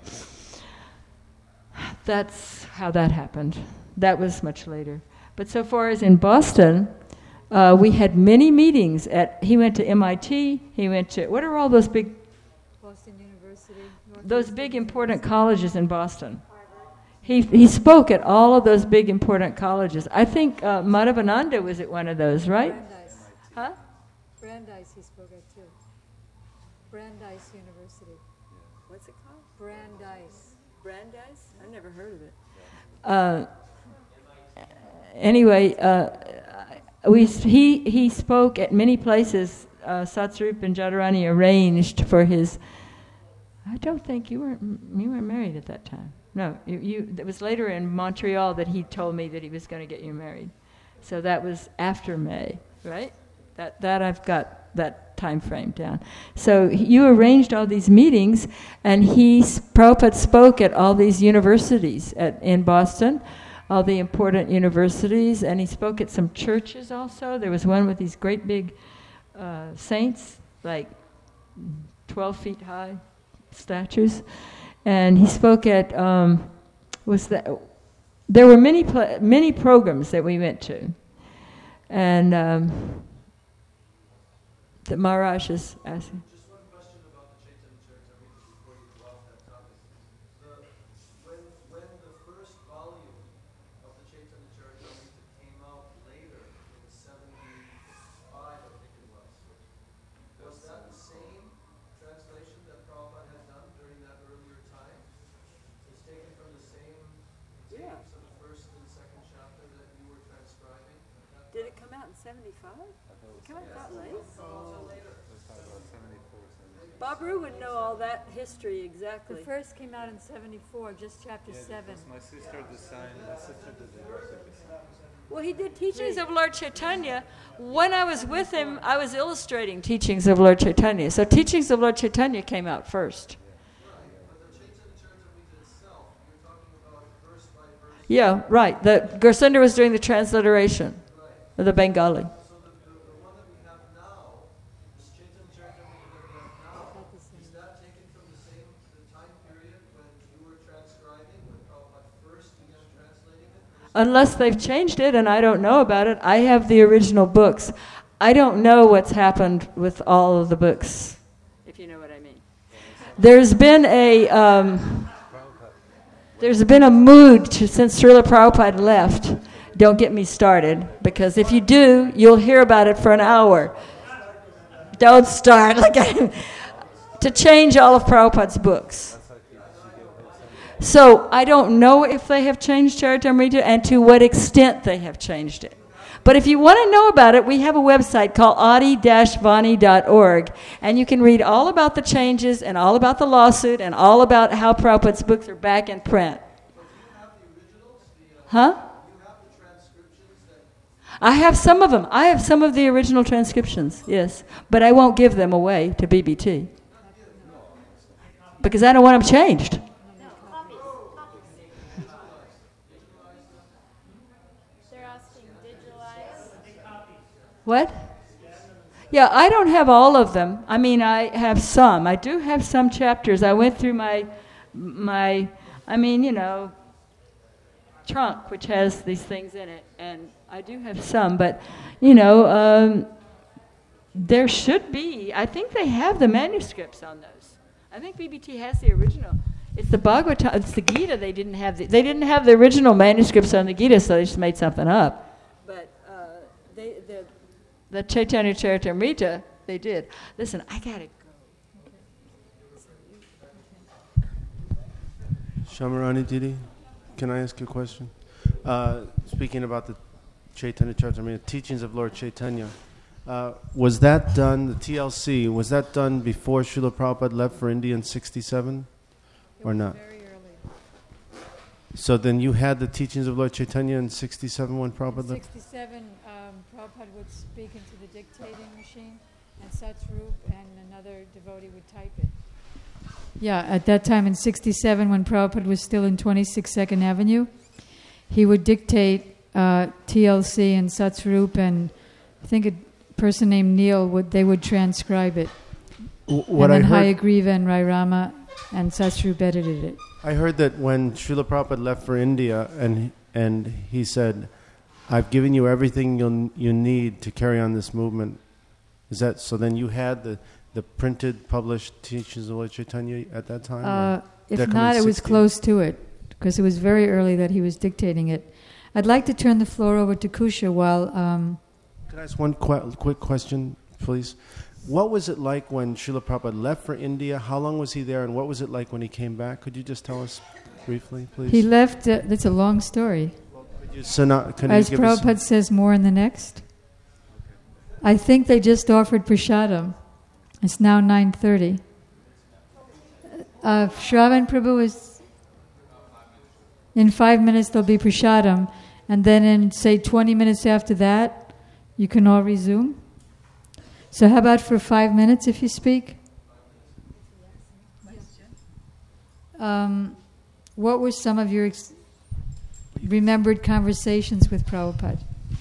that's how that happened. That was much later. But so far as in Boston, Uh, we had many meetings at, he went to M I T, he went to, what are all those big, Boston University. those big important colleges in Boston? He he spoke at all of those big important colleges. I think uh, Madhavananda was at one of those, right? Brandeis. Huh? Brandeis he spoke at too. Brandeis University. What's it called? Brandeis. Brandeis? I've never heard of it. Uh, anyway, uh, we he he spoke at many places. Uh, Satsrup and Jadharani arranged for his. I don't think you weren't you weren't married at that time. No, you, you. It was later in Montreal that he told me that he was going to get you married. So that was after May, right? That that I've got that time frame down. So you arranged all these meetings, and he Prabhupada spoke at all these universities at in Boston, all the important universities, and he spoke at some churches also. There was one with these great big uh, saints, like twelve feet high statues, and he spoke at um, was that there were many pl- many programs that we went to, and um, that Maharaj is asking. Just one question about the Chaitanya Charitamrita before you go off that topic. The, when, when the first volume of the Chaitanya Charitamrita came out later, in seventy-five, I think it was, was that the same translation that Prabhupada had done during that earlier time? It's taken from the same Yeah. tapes of the first and second chapter that you were transcribing? Did it come out in seventy-five? Come out that late? Babru would know all that history exactly. The first came out in seventy-four, just chapter Yeah, seven. because my sister designed, my sister did the recipe. Well, he did Teachings of Lord Chaitanya. When I was with him, I was illustrating Teachings of Lord Chaitanya. So Teachings of Lord Chaitanya came out first. Yeah, right. The Gursender was doing the transliteration of the Bengali. So the, the, the one that we have now, this Chaitanya Charitamrita that we have now, is that taken from the same the time period when you were transcribing, when Prabhupada first began translating it? Unless they've changed it and I don't know about it. I have the original books. I don't know what's happened with all of the books, if you know what I mean. There's been a um, there's been a mood to, since Srila Prabhupada left. Don't get me started, because if you do, you'll hear about it for an hour. Don't start. Like I, to change all of Prabhupada's books. So I don't know if they have changed Charitamrita and to what extent they have changed it. But if you want to know about it, we have a website called adi dash vani dot org, and you can read all about the changes and all about the lawsuit and all about how Prabhupada's books are back in print. Huh? I have some of them. I have some of the original transcriptions, yes. But I won't give them away to B B T. Because I don't want them changed. What? Yeah, I don't have all of them. I mean, I have some. I do have some chapters. I went through my, my, I mean, you know, trunk, which has these things in it, and I do have some. But, you know, um, there should be. I think they have the manuscripts on those. I think B B T has the original. It's the Bhagavatam. It's the Gita. They didn't have the. They didn't have the original manuscripts on the Gita, so they just made something up. But uh, they the. The Chaitanya Charitamrita, they did. Listen, I gotta go. Shamarani Didi, can I ask you a question? Uh, speaking about the Chaitanya Charitamrita, teachings of Lord Chaitanya, uh, was that done, the T L C, was that done before Srila Prabhupada left for India in sixty-seven or not? Very early. So then you had the teachings of Lord Chaitanya in sixty-seven when Prabhupada In left? sixty-seven, um, Prabhupada would speak into the dictating machine, and Satsrup and another devotee would type it. Yeah, at that time in sixty-seven, when Prabhupada was still in twenty-six Second Avenue, he would dictate uh, T L C and Satsrup, and I think a person named Neil, would they would transcribe it. W- what and then I heard, Hayagriva and Rairama and Satsrup edited it. I heard that when Srila Prabhupada left for India and and he said, I've given you everything you'll, you need to carry on this movement. Is that so? Then you had the, the printed, published teachings of Lord Chaitanya at that time? Uh, if Did that come not, in it was sixty? close to it, because it was very early that he was dictating it. I'd like to turn the floor over to Kusha while... Um, Can I ask one qu- quick question, please? What was it like when Srila Prabhupada left for India? How long was he there, and what was it like when he came back? Could you just tell us briefly, please? he left... Uh, that's a long story. Well, could So not, can you As give us- Prabhupada says more in the next. I think they just offered prasadam. It's now nine thirty. Uh, Shravan Prabhu is... In five minutes there'll be prasadam. And then in, say, twenty minutes after that, you can all resume. So how about for five minutes if you speak? Um, what were some of your ex- remembered conversations with Prabhupada?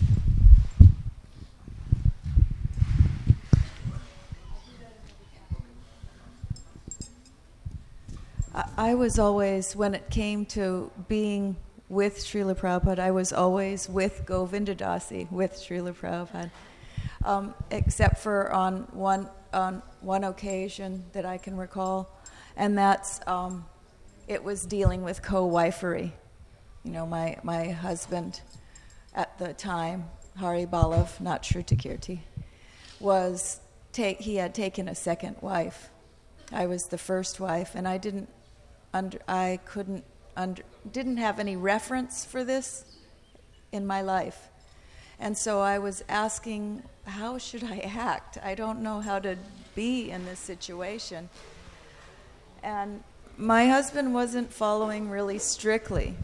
I, I was always, when it came to being with Srila Prabhupada, I was always with Govinda Dasi, with Srila Prabhupada. Um, except for on one on one occasion that I can recall, and that's um, it was dealing with co-wifery. You know, my, my husband at the time, Hari Balav, not Shrutakirti, was take he had taken a second wife. I was the first wife, and I didn't under I couldn't under didn't have any reference for this in my life. And so I was asking, how should I act? I don't know how to be in this situation. And my husband wasn't following really strictly.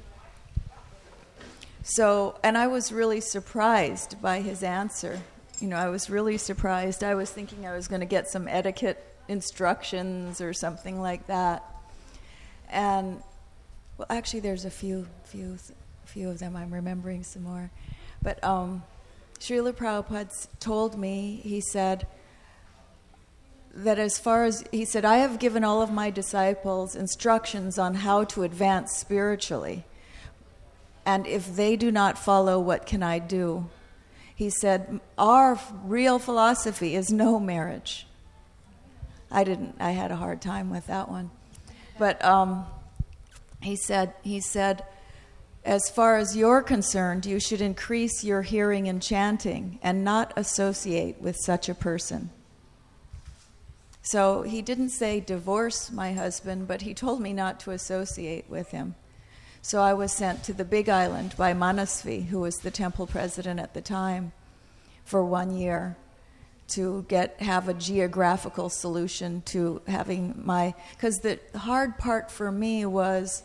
So, and I was really surprised by his answer. You know, I was really surprised. I was thinking I was going to get some etiquette instructions or something like that. And, well, actually there's a few, few, few of them. I'm remembering some more. But um, Srila Prabhupada told me, he said, that as far as, he said, I have given all of my disciples instructions on how to advance spiritually. And if they do not follow, what can I do? He said, our real philosophy is no marriage. I didn't, I had a hard time with that one. But um, he said, he said, as far as you're concerned, you should increase your hearing and chanting and not associate with such a person. So he didn't say divorce my husband, but he told me not to associate with him. So I was sent to the Big Island by Manasvi, who was the temple president at the time, for one year to get have a geographical solution to having my... Because the hard part for me was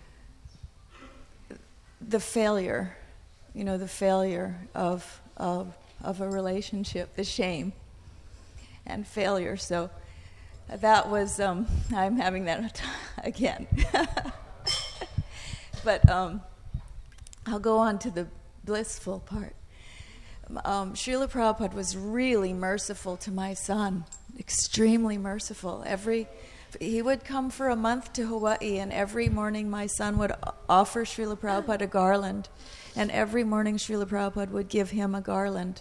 the failure, you know, the failure of, of of a relationship, the shame and failure. So that was, um, I'm having that again. But um, I'll go on to the blissful part. Um, Srila Prabhupada was really merciful to my son, extremely merciful. Every He would come for a month to Hawaii, and every morning my son would offer Srila Prabhupada a garland, and every morning Srila Prabhupada would give him a garland.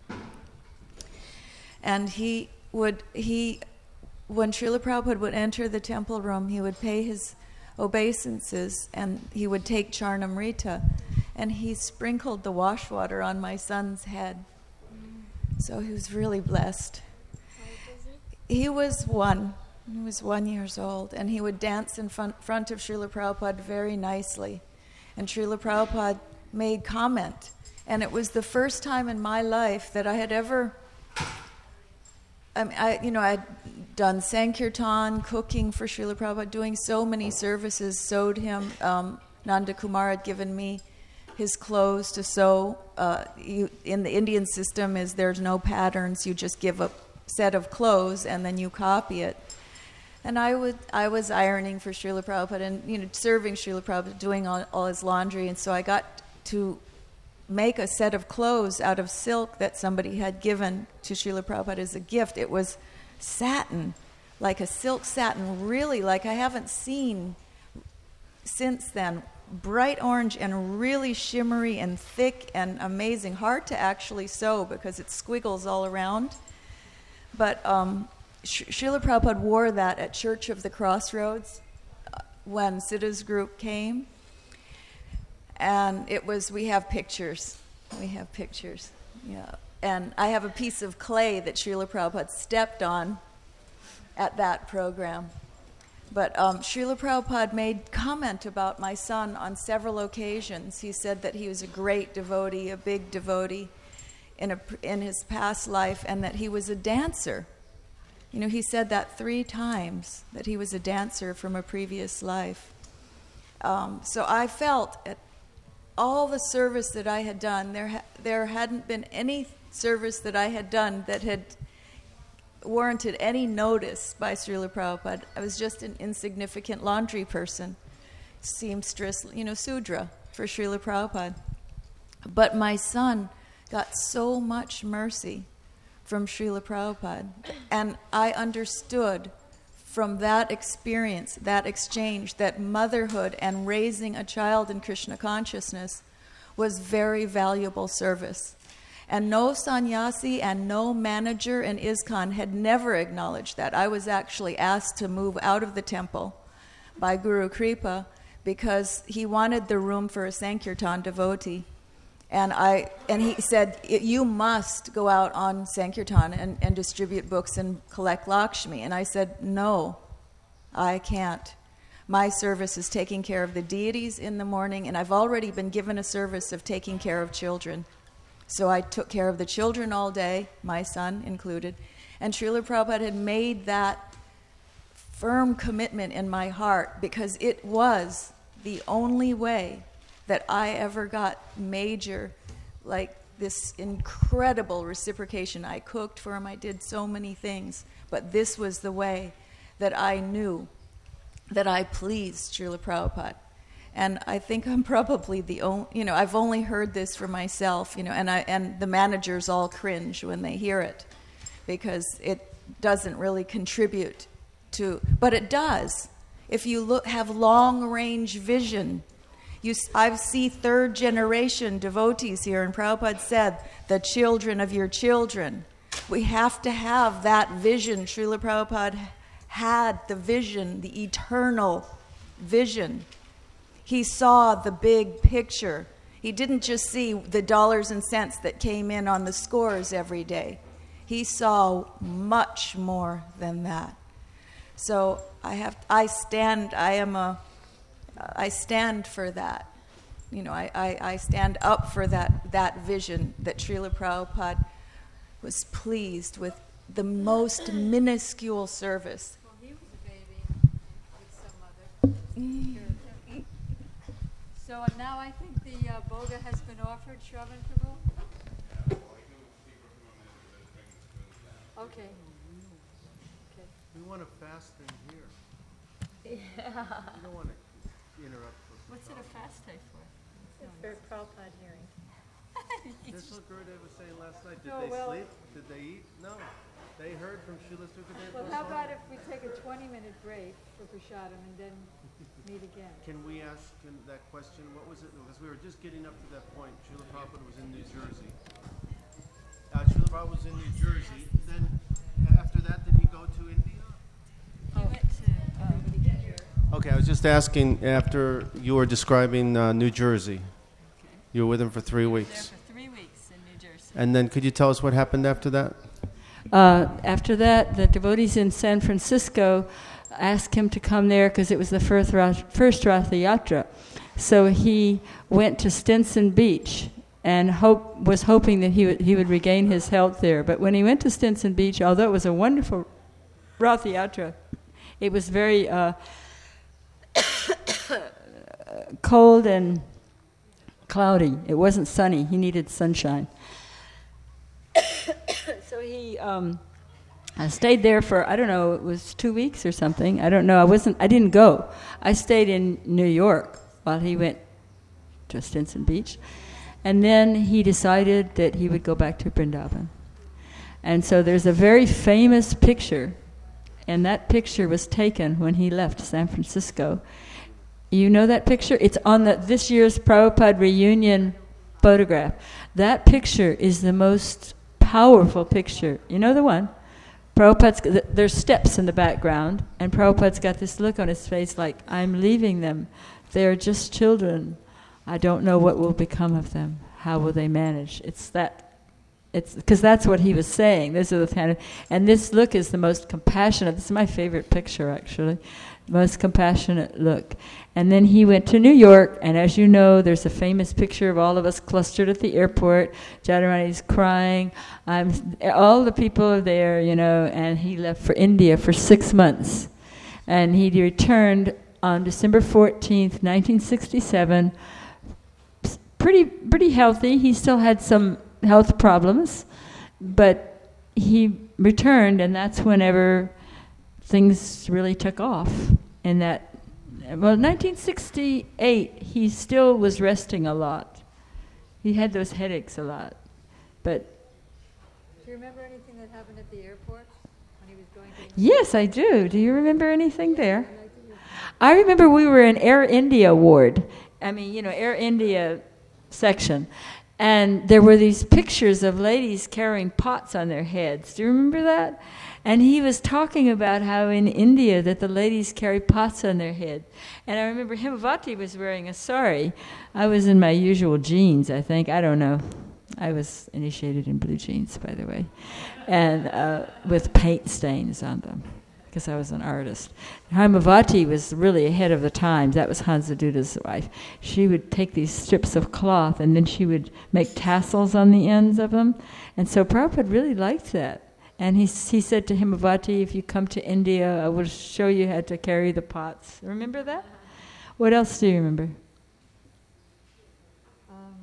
And he would, he, when Srila Prabhupada would enter the temple room, he would pay his obeisances, and he would take Charnamrita, and he sprinkled the wash water on my son's head. So he was really blessed. He was one. He was one years old, and he would dance in front, front of Srila Prabhupada very nicely. And Srila Prabhupada made comment. And it was the first time in my life that I had ever, I mean, I, you know, I'd done Sankirtan, cooking for Srila Prabhupada, doing so many services, sewed him. Um, Nanda Kumar had given me his clothes to sew. Uh, you, in the Indian system, is there's no patterns. You just give a set of clothes, and then you copy it. And I would, I was ironing for Srila Prabhupada and, you know, serving Srila Prabhupada, doing all, all his laundry. And so I got to make a set of clothes out of silk that somebody had given to Srila Prabhupada as a gift. It was satin, like a silk satin, really like I haven't seen since then. Bright orange and really shimmery and thick and amazing. Hard to actually sew because it squiggles all around. But um, Srila Prabhupada wore that at Church of the Crossroads when Siddha's group came. And it was, we have pictures. We have pictures. Yeah. And I have a piece of clay that Srila Prabhupada stepped on at that program. But um, Srila Prabhupada made comment about my son on several occasions. He said that he was a great devotee, a big devotee in, a, in his past life, and that he was a dancer. You know, he said that three times, that he was a dancer from a previous life. Um, so I felt at all the service that I had done, there ha- there hadn't been any service that I had done that had warranted any notice by Srila Prabhupada. I was just an insignificant laundry person, seamstress, you know, Sudra for Srila Prabhupada. But my son got so much mercy from Srila Prabhupada, and I understood from that experience, that exchange, that motherhood and raising a child in Krishna consciousness was very valuable service. And no sannyasi and no manager in ISKCON had never acknowledged that. I was actually asked to move out of the temple by Guru Kripa because he wanted the room for a Sankirtan devotee. And I and he said, you must go out on Sankirtan and, and distribute books and collect Lakshmi. And I said, no, I can't. My service is taking care of the deities in the morning, and I've already been given a service of taking care of children. So I took care of the children all day, my son included. And Srila Prabhupada had made that firm commitment in my heart because it was the only way that I ever got major, like this incredible reciprocation. I cooked for him, I did so many things, but this was the way that I knew that I pleased Srila Prabhupada. And I think I'm probably the only, you know, I've only heard this for myself, you know, and I and the managers all cringe when they hear it because it doesn't really contribute to, but it does. If you look, have long-range vision, you, I see third-generation devotees here, and Prabhupada said, the children of your children. We have to have that vision. Srila Prabhupada had the vision, the eternal vision. He saw the big picture. He didn't just see the dollars and cents that came in on the scores every day. He saw much more than that. So I have, I stand, I am a, I stand for that. You know, I, I, I stand up for that, that vision that Srila Prabhupada was pleased with the most minuscule service. Well, he was a baby with some other. Mm. So uh, now I think the uh, boga has been offered, Shravan Prabhu. Okay. Okay. We want a fast thing here. Yeah. We don't want to interrupt. What's it a fast day for? It's for Prabhupada hearing. That's what Gurudev was saying last night. Did No, they well- sleep? Did they eat? No. They heard from Srila Sukadeva. Well, how about if we take a twenty-minute break for Prasadam and then meet again? Can we ask him that question? What was it? Because we were just getting up to that point. Srila Prabhupada was in New Jersey. Uh, Srila Prabhupada was in New Jersey. Then after that, did he go to India? He went to um, Okay, I was just asking after you were describing uh, New Jersey. You were with him for three there weeks. for three weeks in New Jersey. And then could you tell us what happened after that? Uh, after that, the devotees in San Francisco asked him to come there because it was the first Rath, first Ratha Yatra. So he went to Stinson Beach and hope, was hoping that he would, he would regain his health there. But when he went to Stinson Beach, although it was a wonderful Ratha Yatra, it was very uh, cold and cloudy. It wasn't sunny. He needed sunshine. So he um, I stayed there for, I don't know, it was two weeks or something. I don't know. I wasn't. I didn't go. I stayed in New York while he went to Stinson Beach. And then he decided that he would go back to Vrindavan. And so there's a very famous picture, and that picture was taken when he left San Francisco. You know that picture? It's on the, this year's Prabhupada reunion photograph. That picture is the most powerful picture. You know the one? Prabhupada's, there's steps in the background, and Prabhupada's got this look on his face like, I'm leaving them. They're just children. I don't know what will become of them. How will they manage? It's that, it's because that's what he was saying. This is the kind of, and this look is the most compassionate. This is my favorite picture, actually. most compassionate look. And then he went to New York, and as you know, there's a famous picture of all of us clustered at the airport. Jadharani's crying. I'm, all the people are there, you know, and he left for India for six months. And he returned on December fourteenth, nineteen sixty-seven, pretty pretty healthy. He still had some health problems, but he returned, and that's whenever things really took off. In that, well, nineteen sixty-eight, he still was resting a lot. He had those headaches a lot, but. Do you remember anything that happened at the airport when he was going to? Yes, I do. Do you remember anything there? I remember we were in Air India ward. I mean, you know, Air India section. And there were these pictures of ladies carrying pots on their heads. Do you remember that? And he was talking about how in India that the ladies carry pots on their head. And I remember Himavati was wearing a sari. I was in my usual jeans, I think. I don't know. I was initiated in blue jeans, by the way, and uh, with paint stains on them, because I was an artist. Himavati was really ahead of the times. That was Hansadutta's wife. She would take these strips of cloth, and then she would make tassels on the ends of them. And so Prabhupada really liked that. And he he said to Himavati, if you come to India, I will show you how to carry the pots. Remember that? What else do you remember? Um,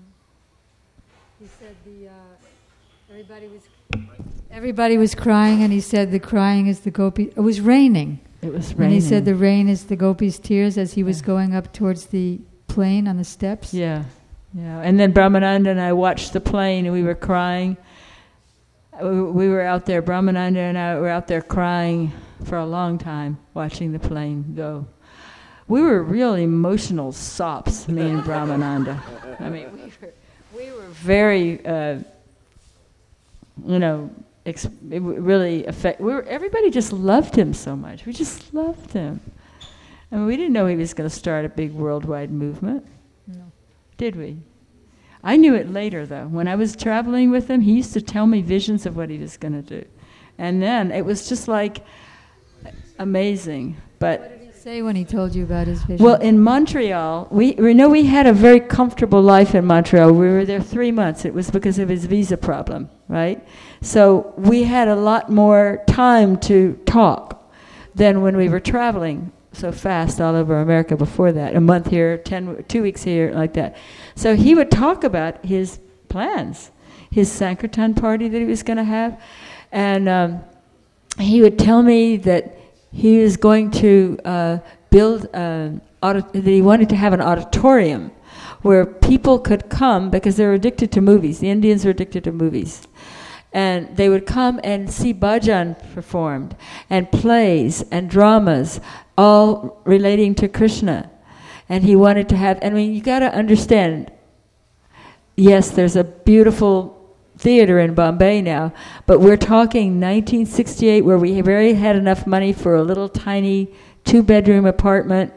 he said the uh, everybody was everybody was crying, and he said the crying is the gopi. It was raining. It was raining. And he said the rain is the gopis' tears as he was yeah. going up towards the plane on the steps. Yeah, yeah. And then Brahmananda and I watched the plane, and we were crying. We were out there, Brahmananda and I were out there crying for a long time, watching the plane go. We were real emotional sops, me and Brahmananda. I mean, we were, we were very, uh, you know, ex- it really affect. We were, everybody just loved him so much. We just loved him. I mean, we didn't know he was going to start a big worldwide movement. No. Did we? I knew it later, though. When I was traveling with him, he used to tell me visions of what he was going to do. And then it was just like amazing. But what did he say when he told you about his vision? Well, in Montreal, we, we know we had a very comfortable life in Montreal. We were there three months. It was because of his visa problem, right? So we had a lot more time to talk than when we were traveling so fast all over America before that. A month here, ten, two weeks here, like that. So he would talk about his plans, his Sankirtan party that he was going to have. And um, he would tell me that he was going to uh, build, uh, audit- that he wanted to have an auditorium where people could come, because they're addicted to movies. The Indians are addicted to movies. And they would come and see bhajan performed, and plays and dramas, all relating to Krishna. And he wanted to have, I mean, you got to understand, yes, there's a beautiful theater in Bombay now, but we're talking nineteen sixty-eight, where we already had enough money for a little tiny two-bedroom apartment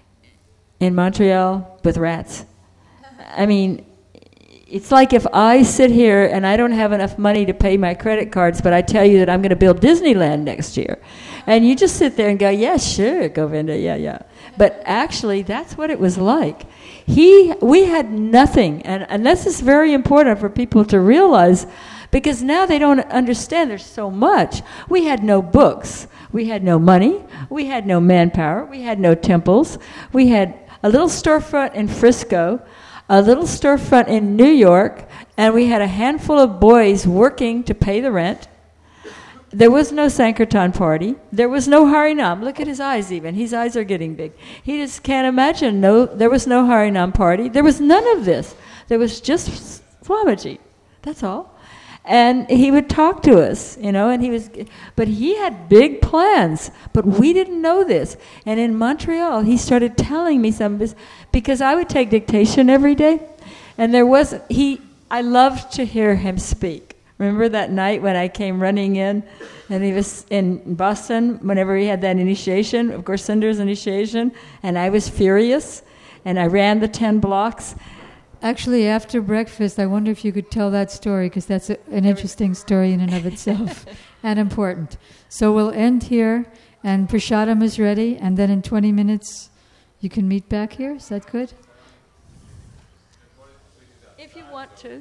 in Montreal with rats. I mean, it's like if I sit here and I don't have enough money to pay my credit cards, but I tell you that I'm going to build Disneyland next year. And you just sit there and go, yeah, sure, Govinda, yeah, yeah. But actually, that's what it was like. He, we had nothing, and, and this is very important for people to realize, because now they don't understand there's so much. We had no books. We had no money. We had no manpower. We had no temples. We had a little storefront in Frisco, a little storefront in New York, and we had a handful of boys working to pay the rent. There was no Sankirtan party. There was no Harinam. Look at his eyes even. His eyes are getting big. He just can't imagine. No, there was no Harinam party. There was none of this. There was just Swamiji. That's all. And he would talk to us, you know, and he was, but he had big plans, but we didn't know this. And in Montreal, he started telling me some of his, because I would take dictation every day, and there was, he, I loved to hear him speak. Remember that night when I came running in, and he was in Boston, whenever he had that initiation, of course, Sundar's initiation, and I was furious, and I ran the ten blocks. Actually, after breakfast, I wonder if you could tell that story, because that's a, an interesting story in and of itself, and important. So we'll end here, And prasadam is ready, and then in twenty minutes you can meet back here. Is that good? If you want to.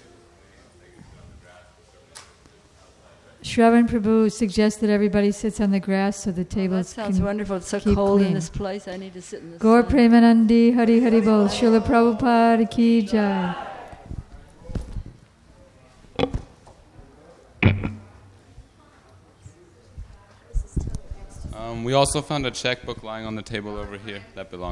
Shravan Prabhu suggests that everybody sits on the grass so the That tables sounds can wonderful. It's so keep cold in clean. this place. I need to sit in the Gaur sun. Premanandi Hari Hari Bol Srila Prabhupada Ki Jai. Um, we also found a checkbook lying on the table over here that belongs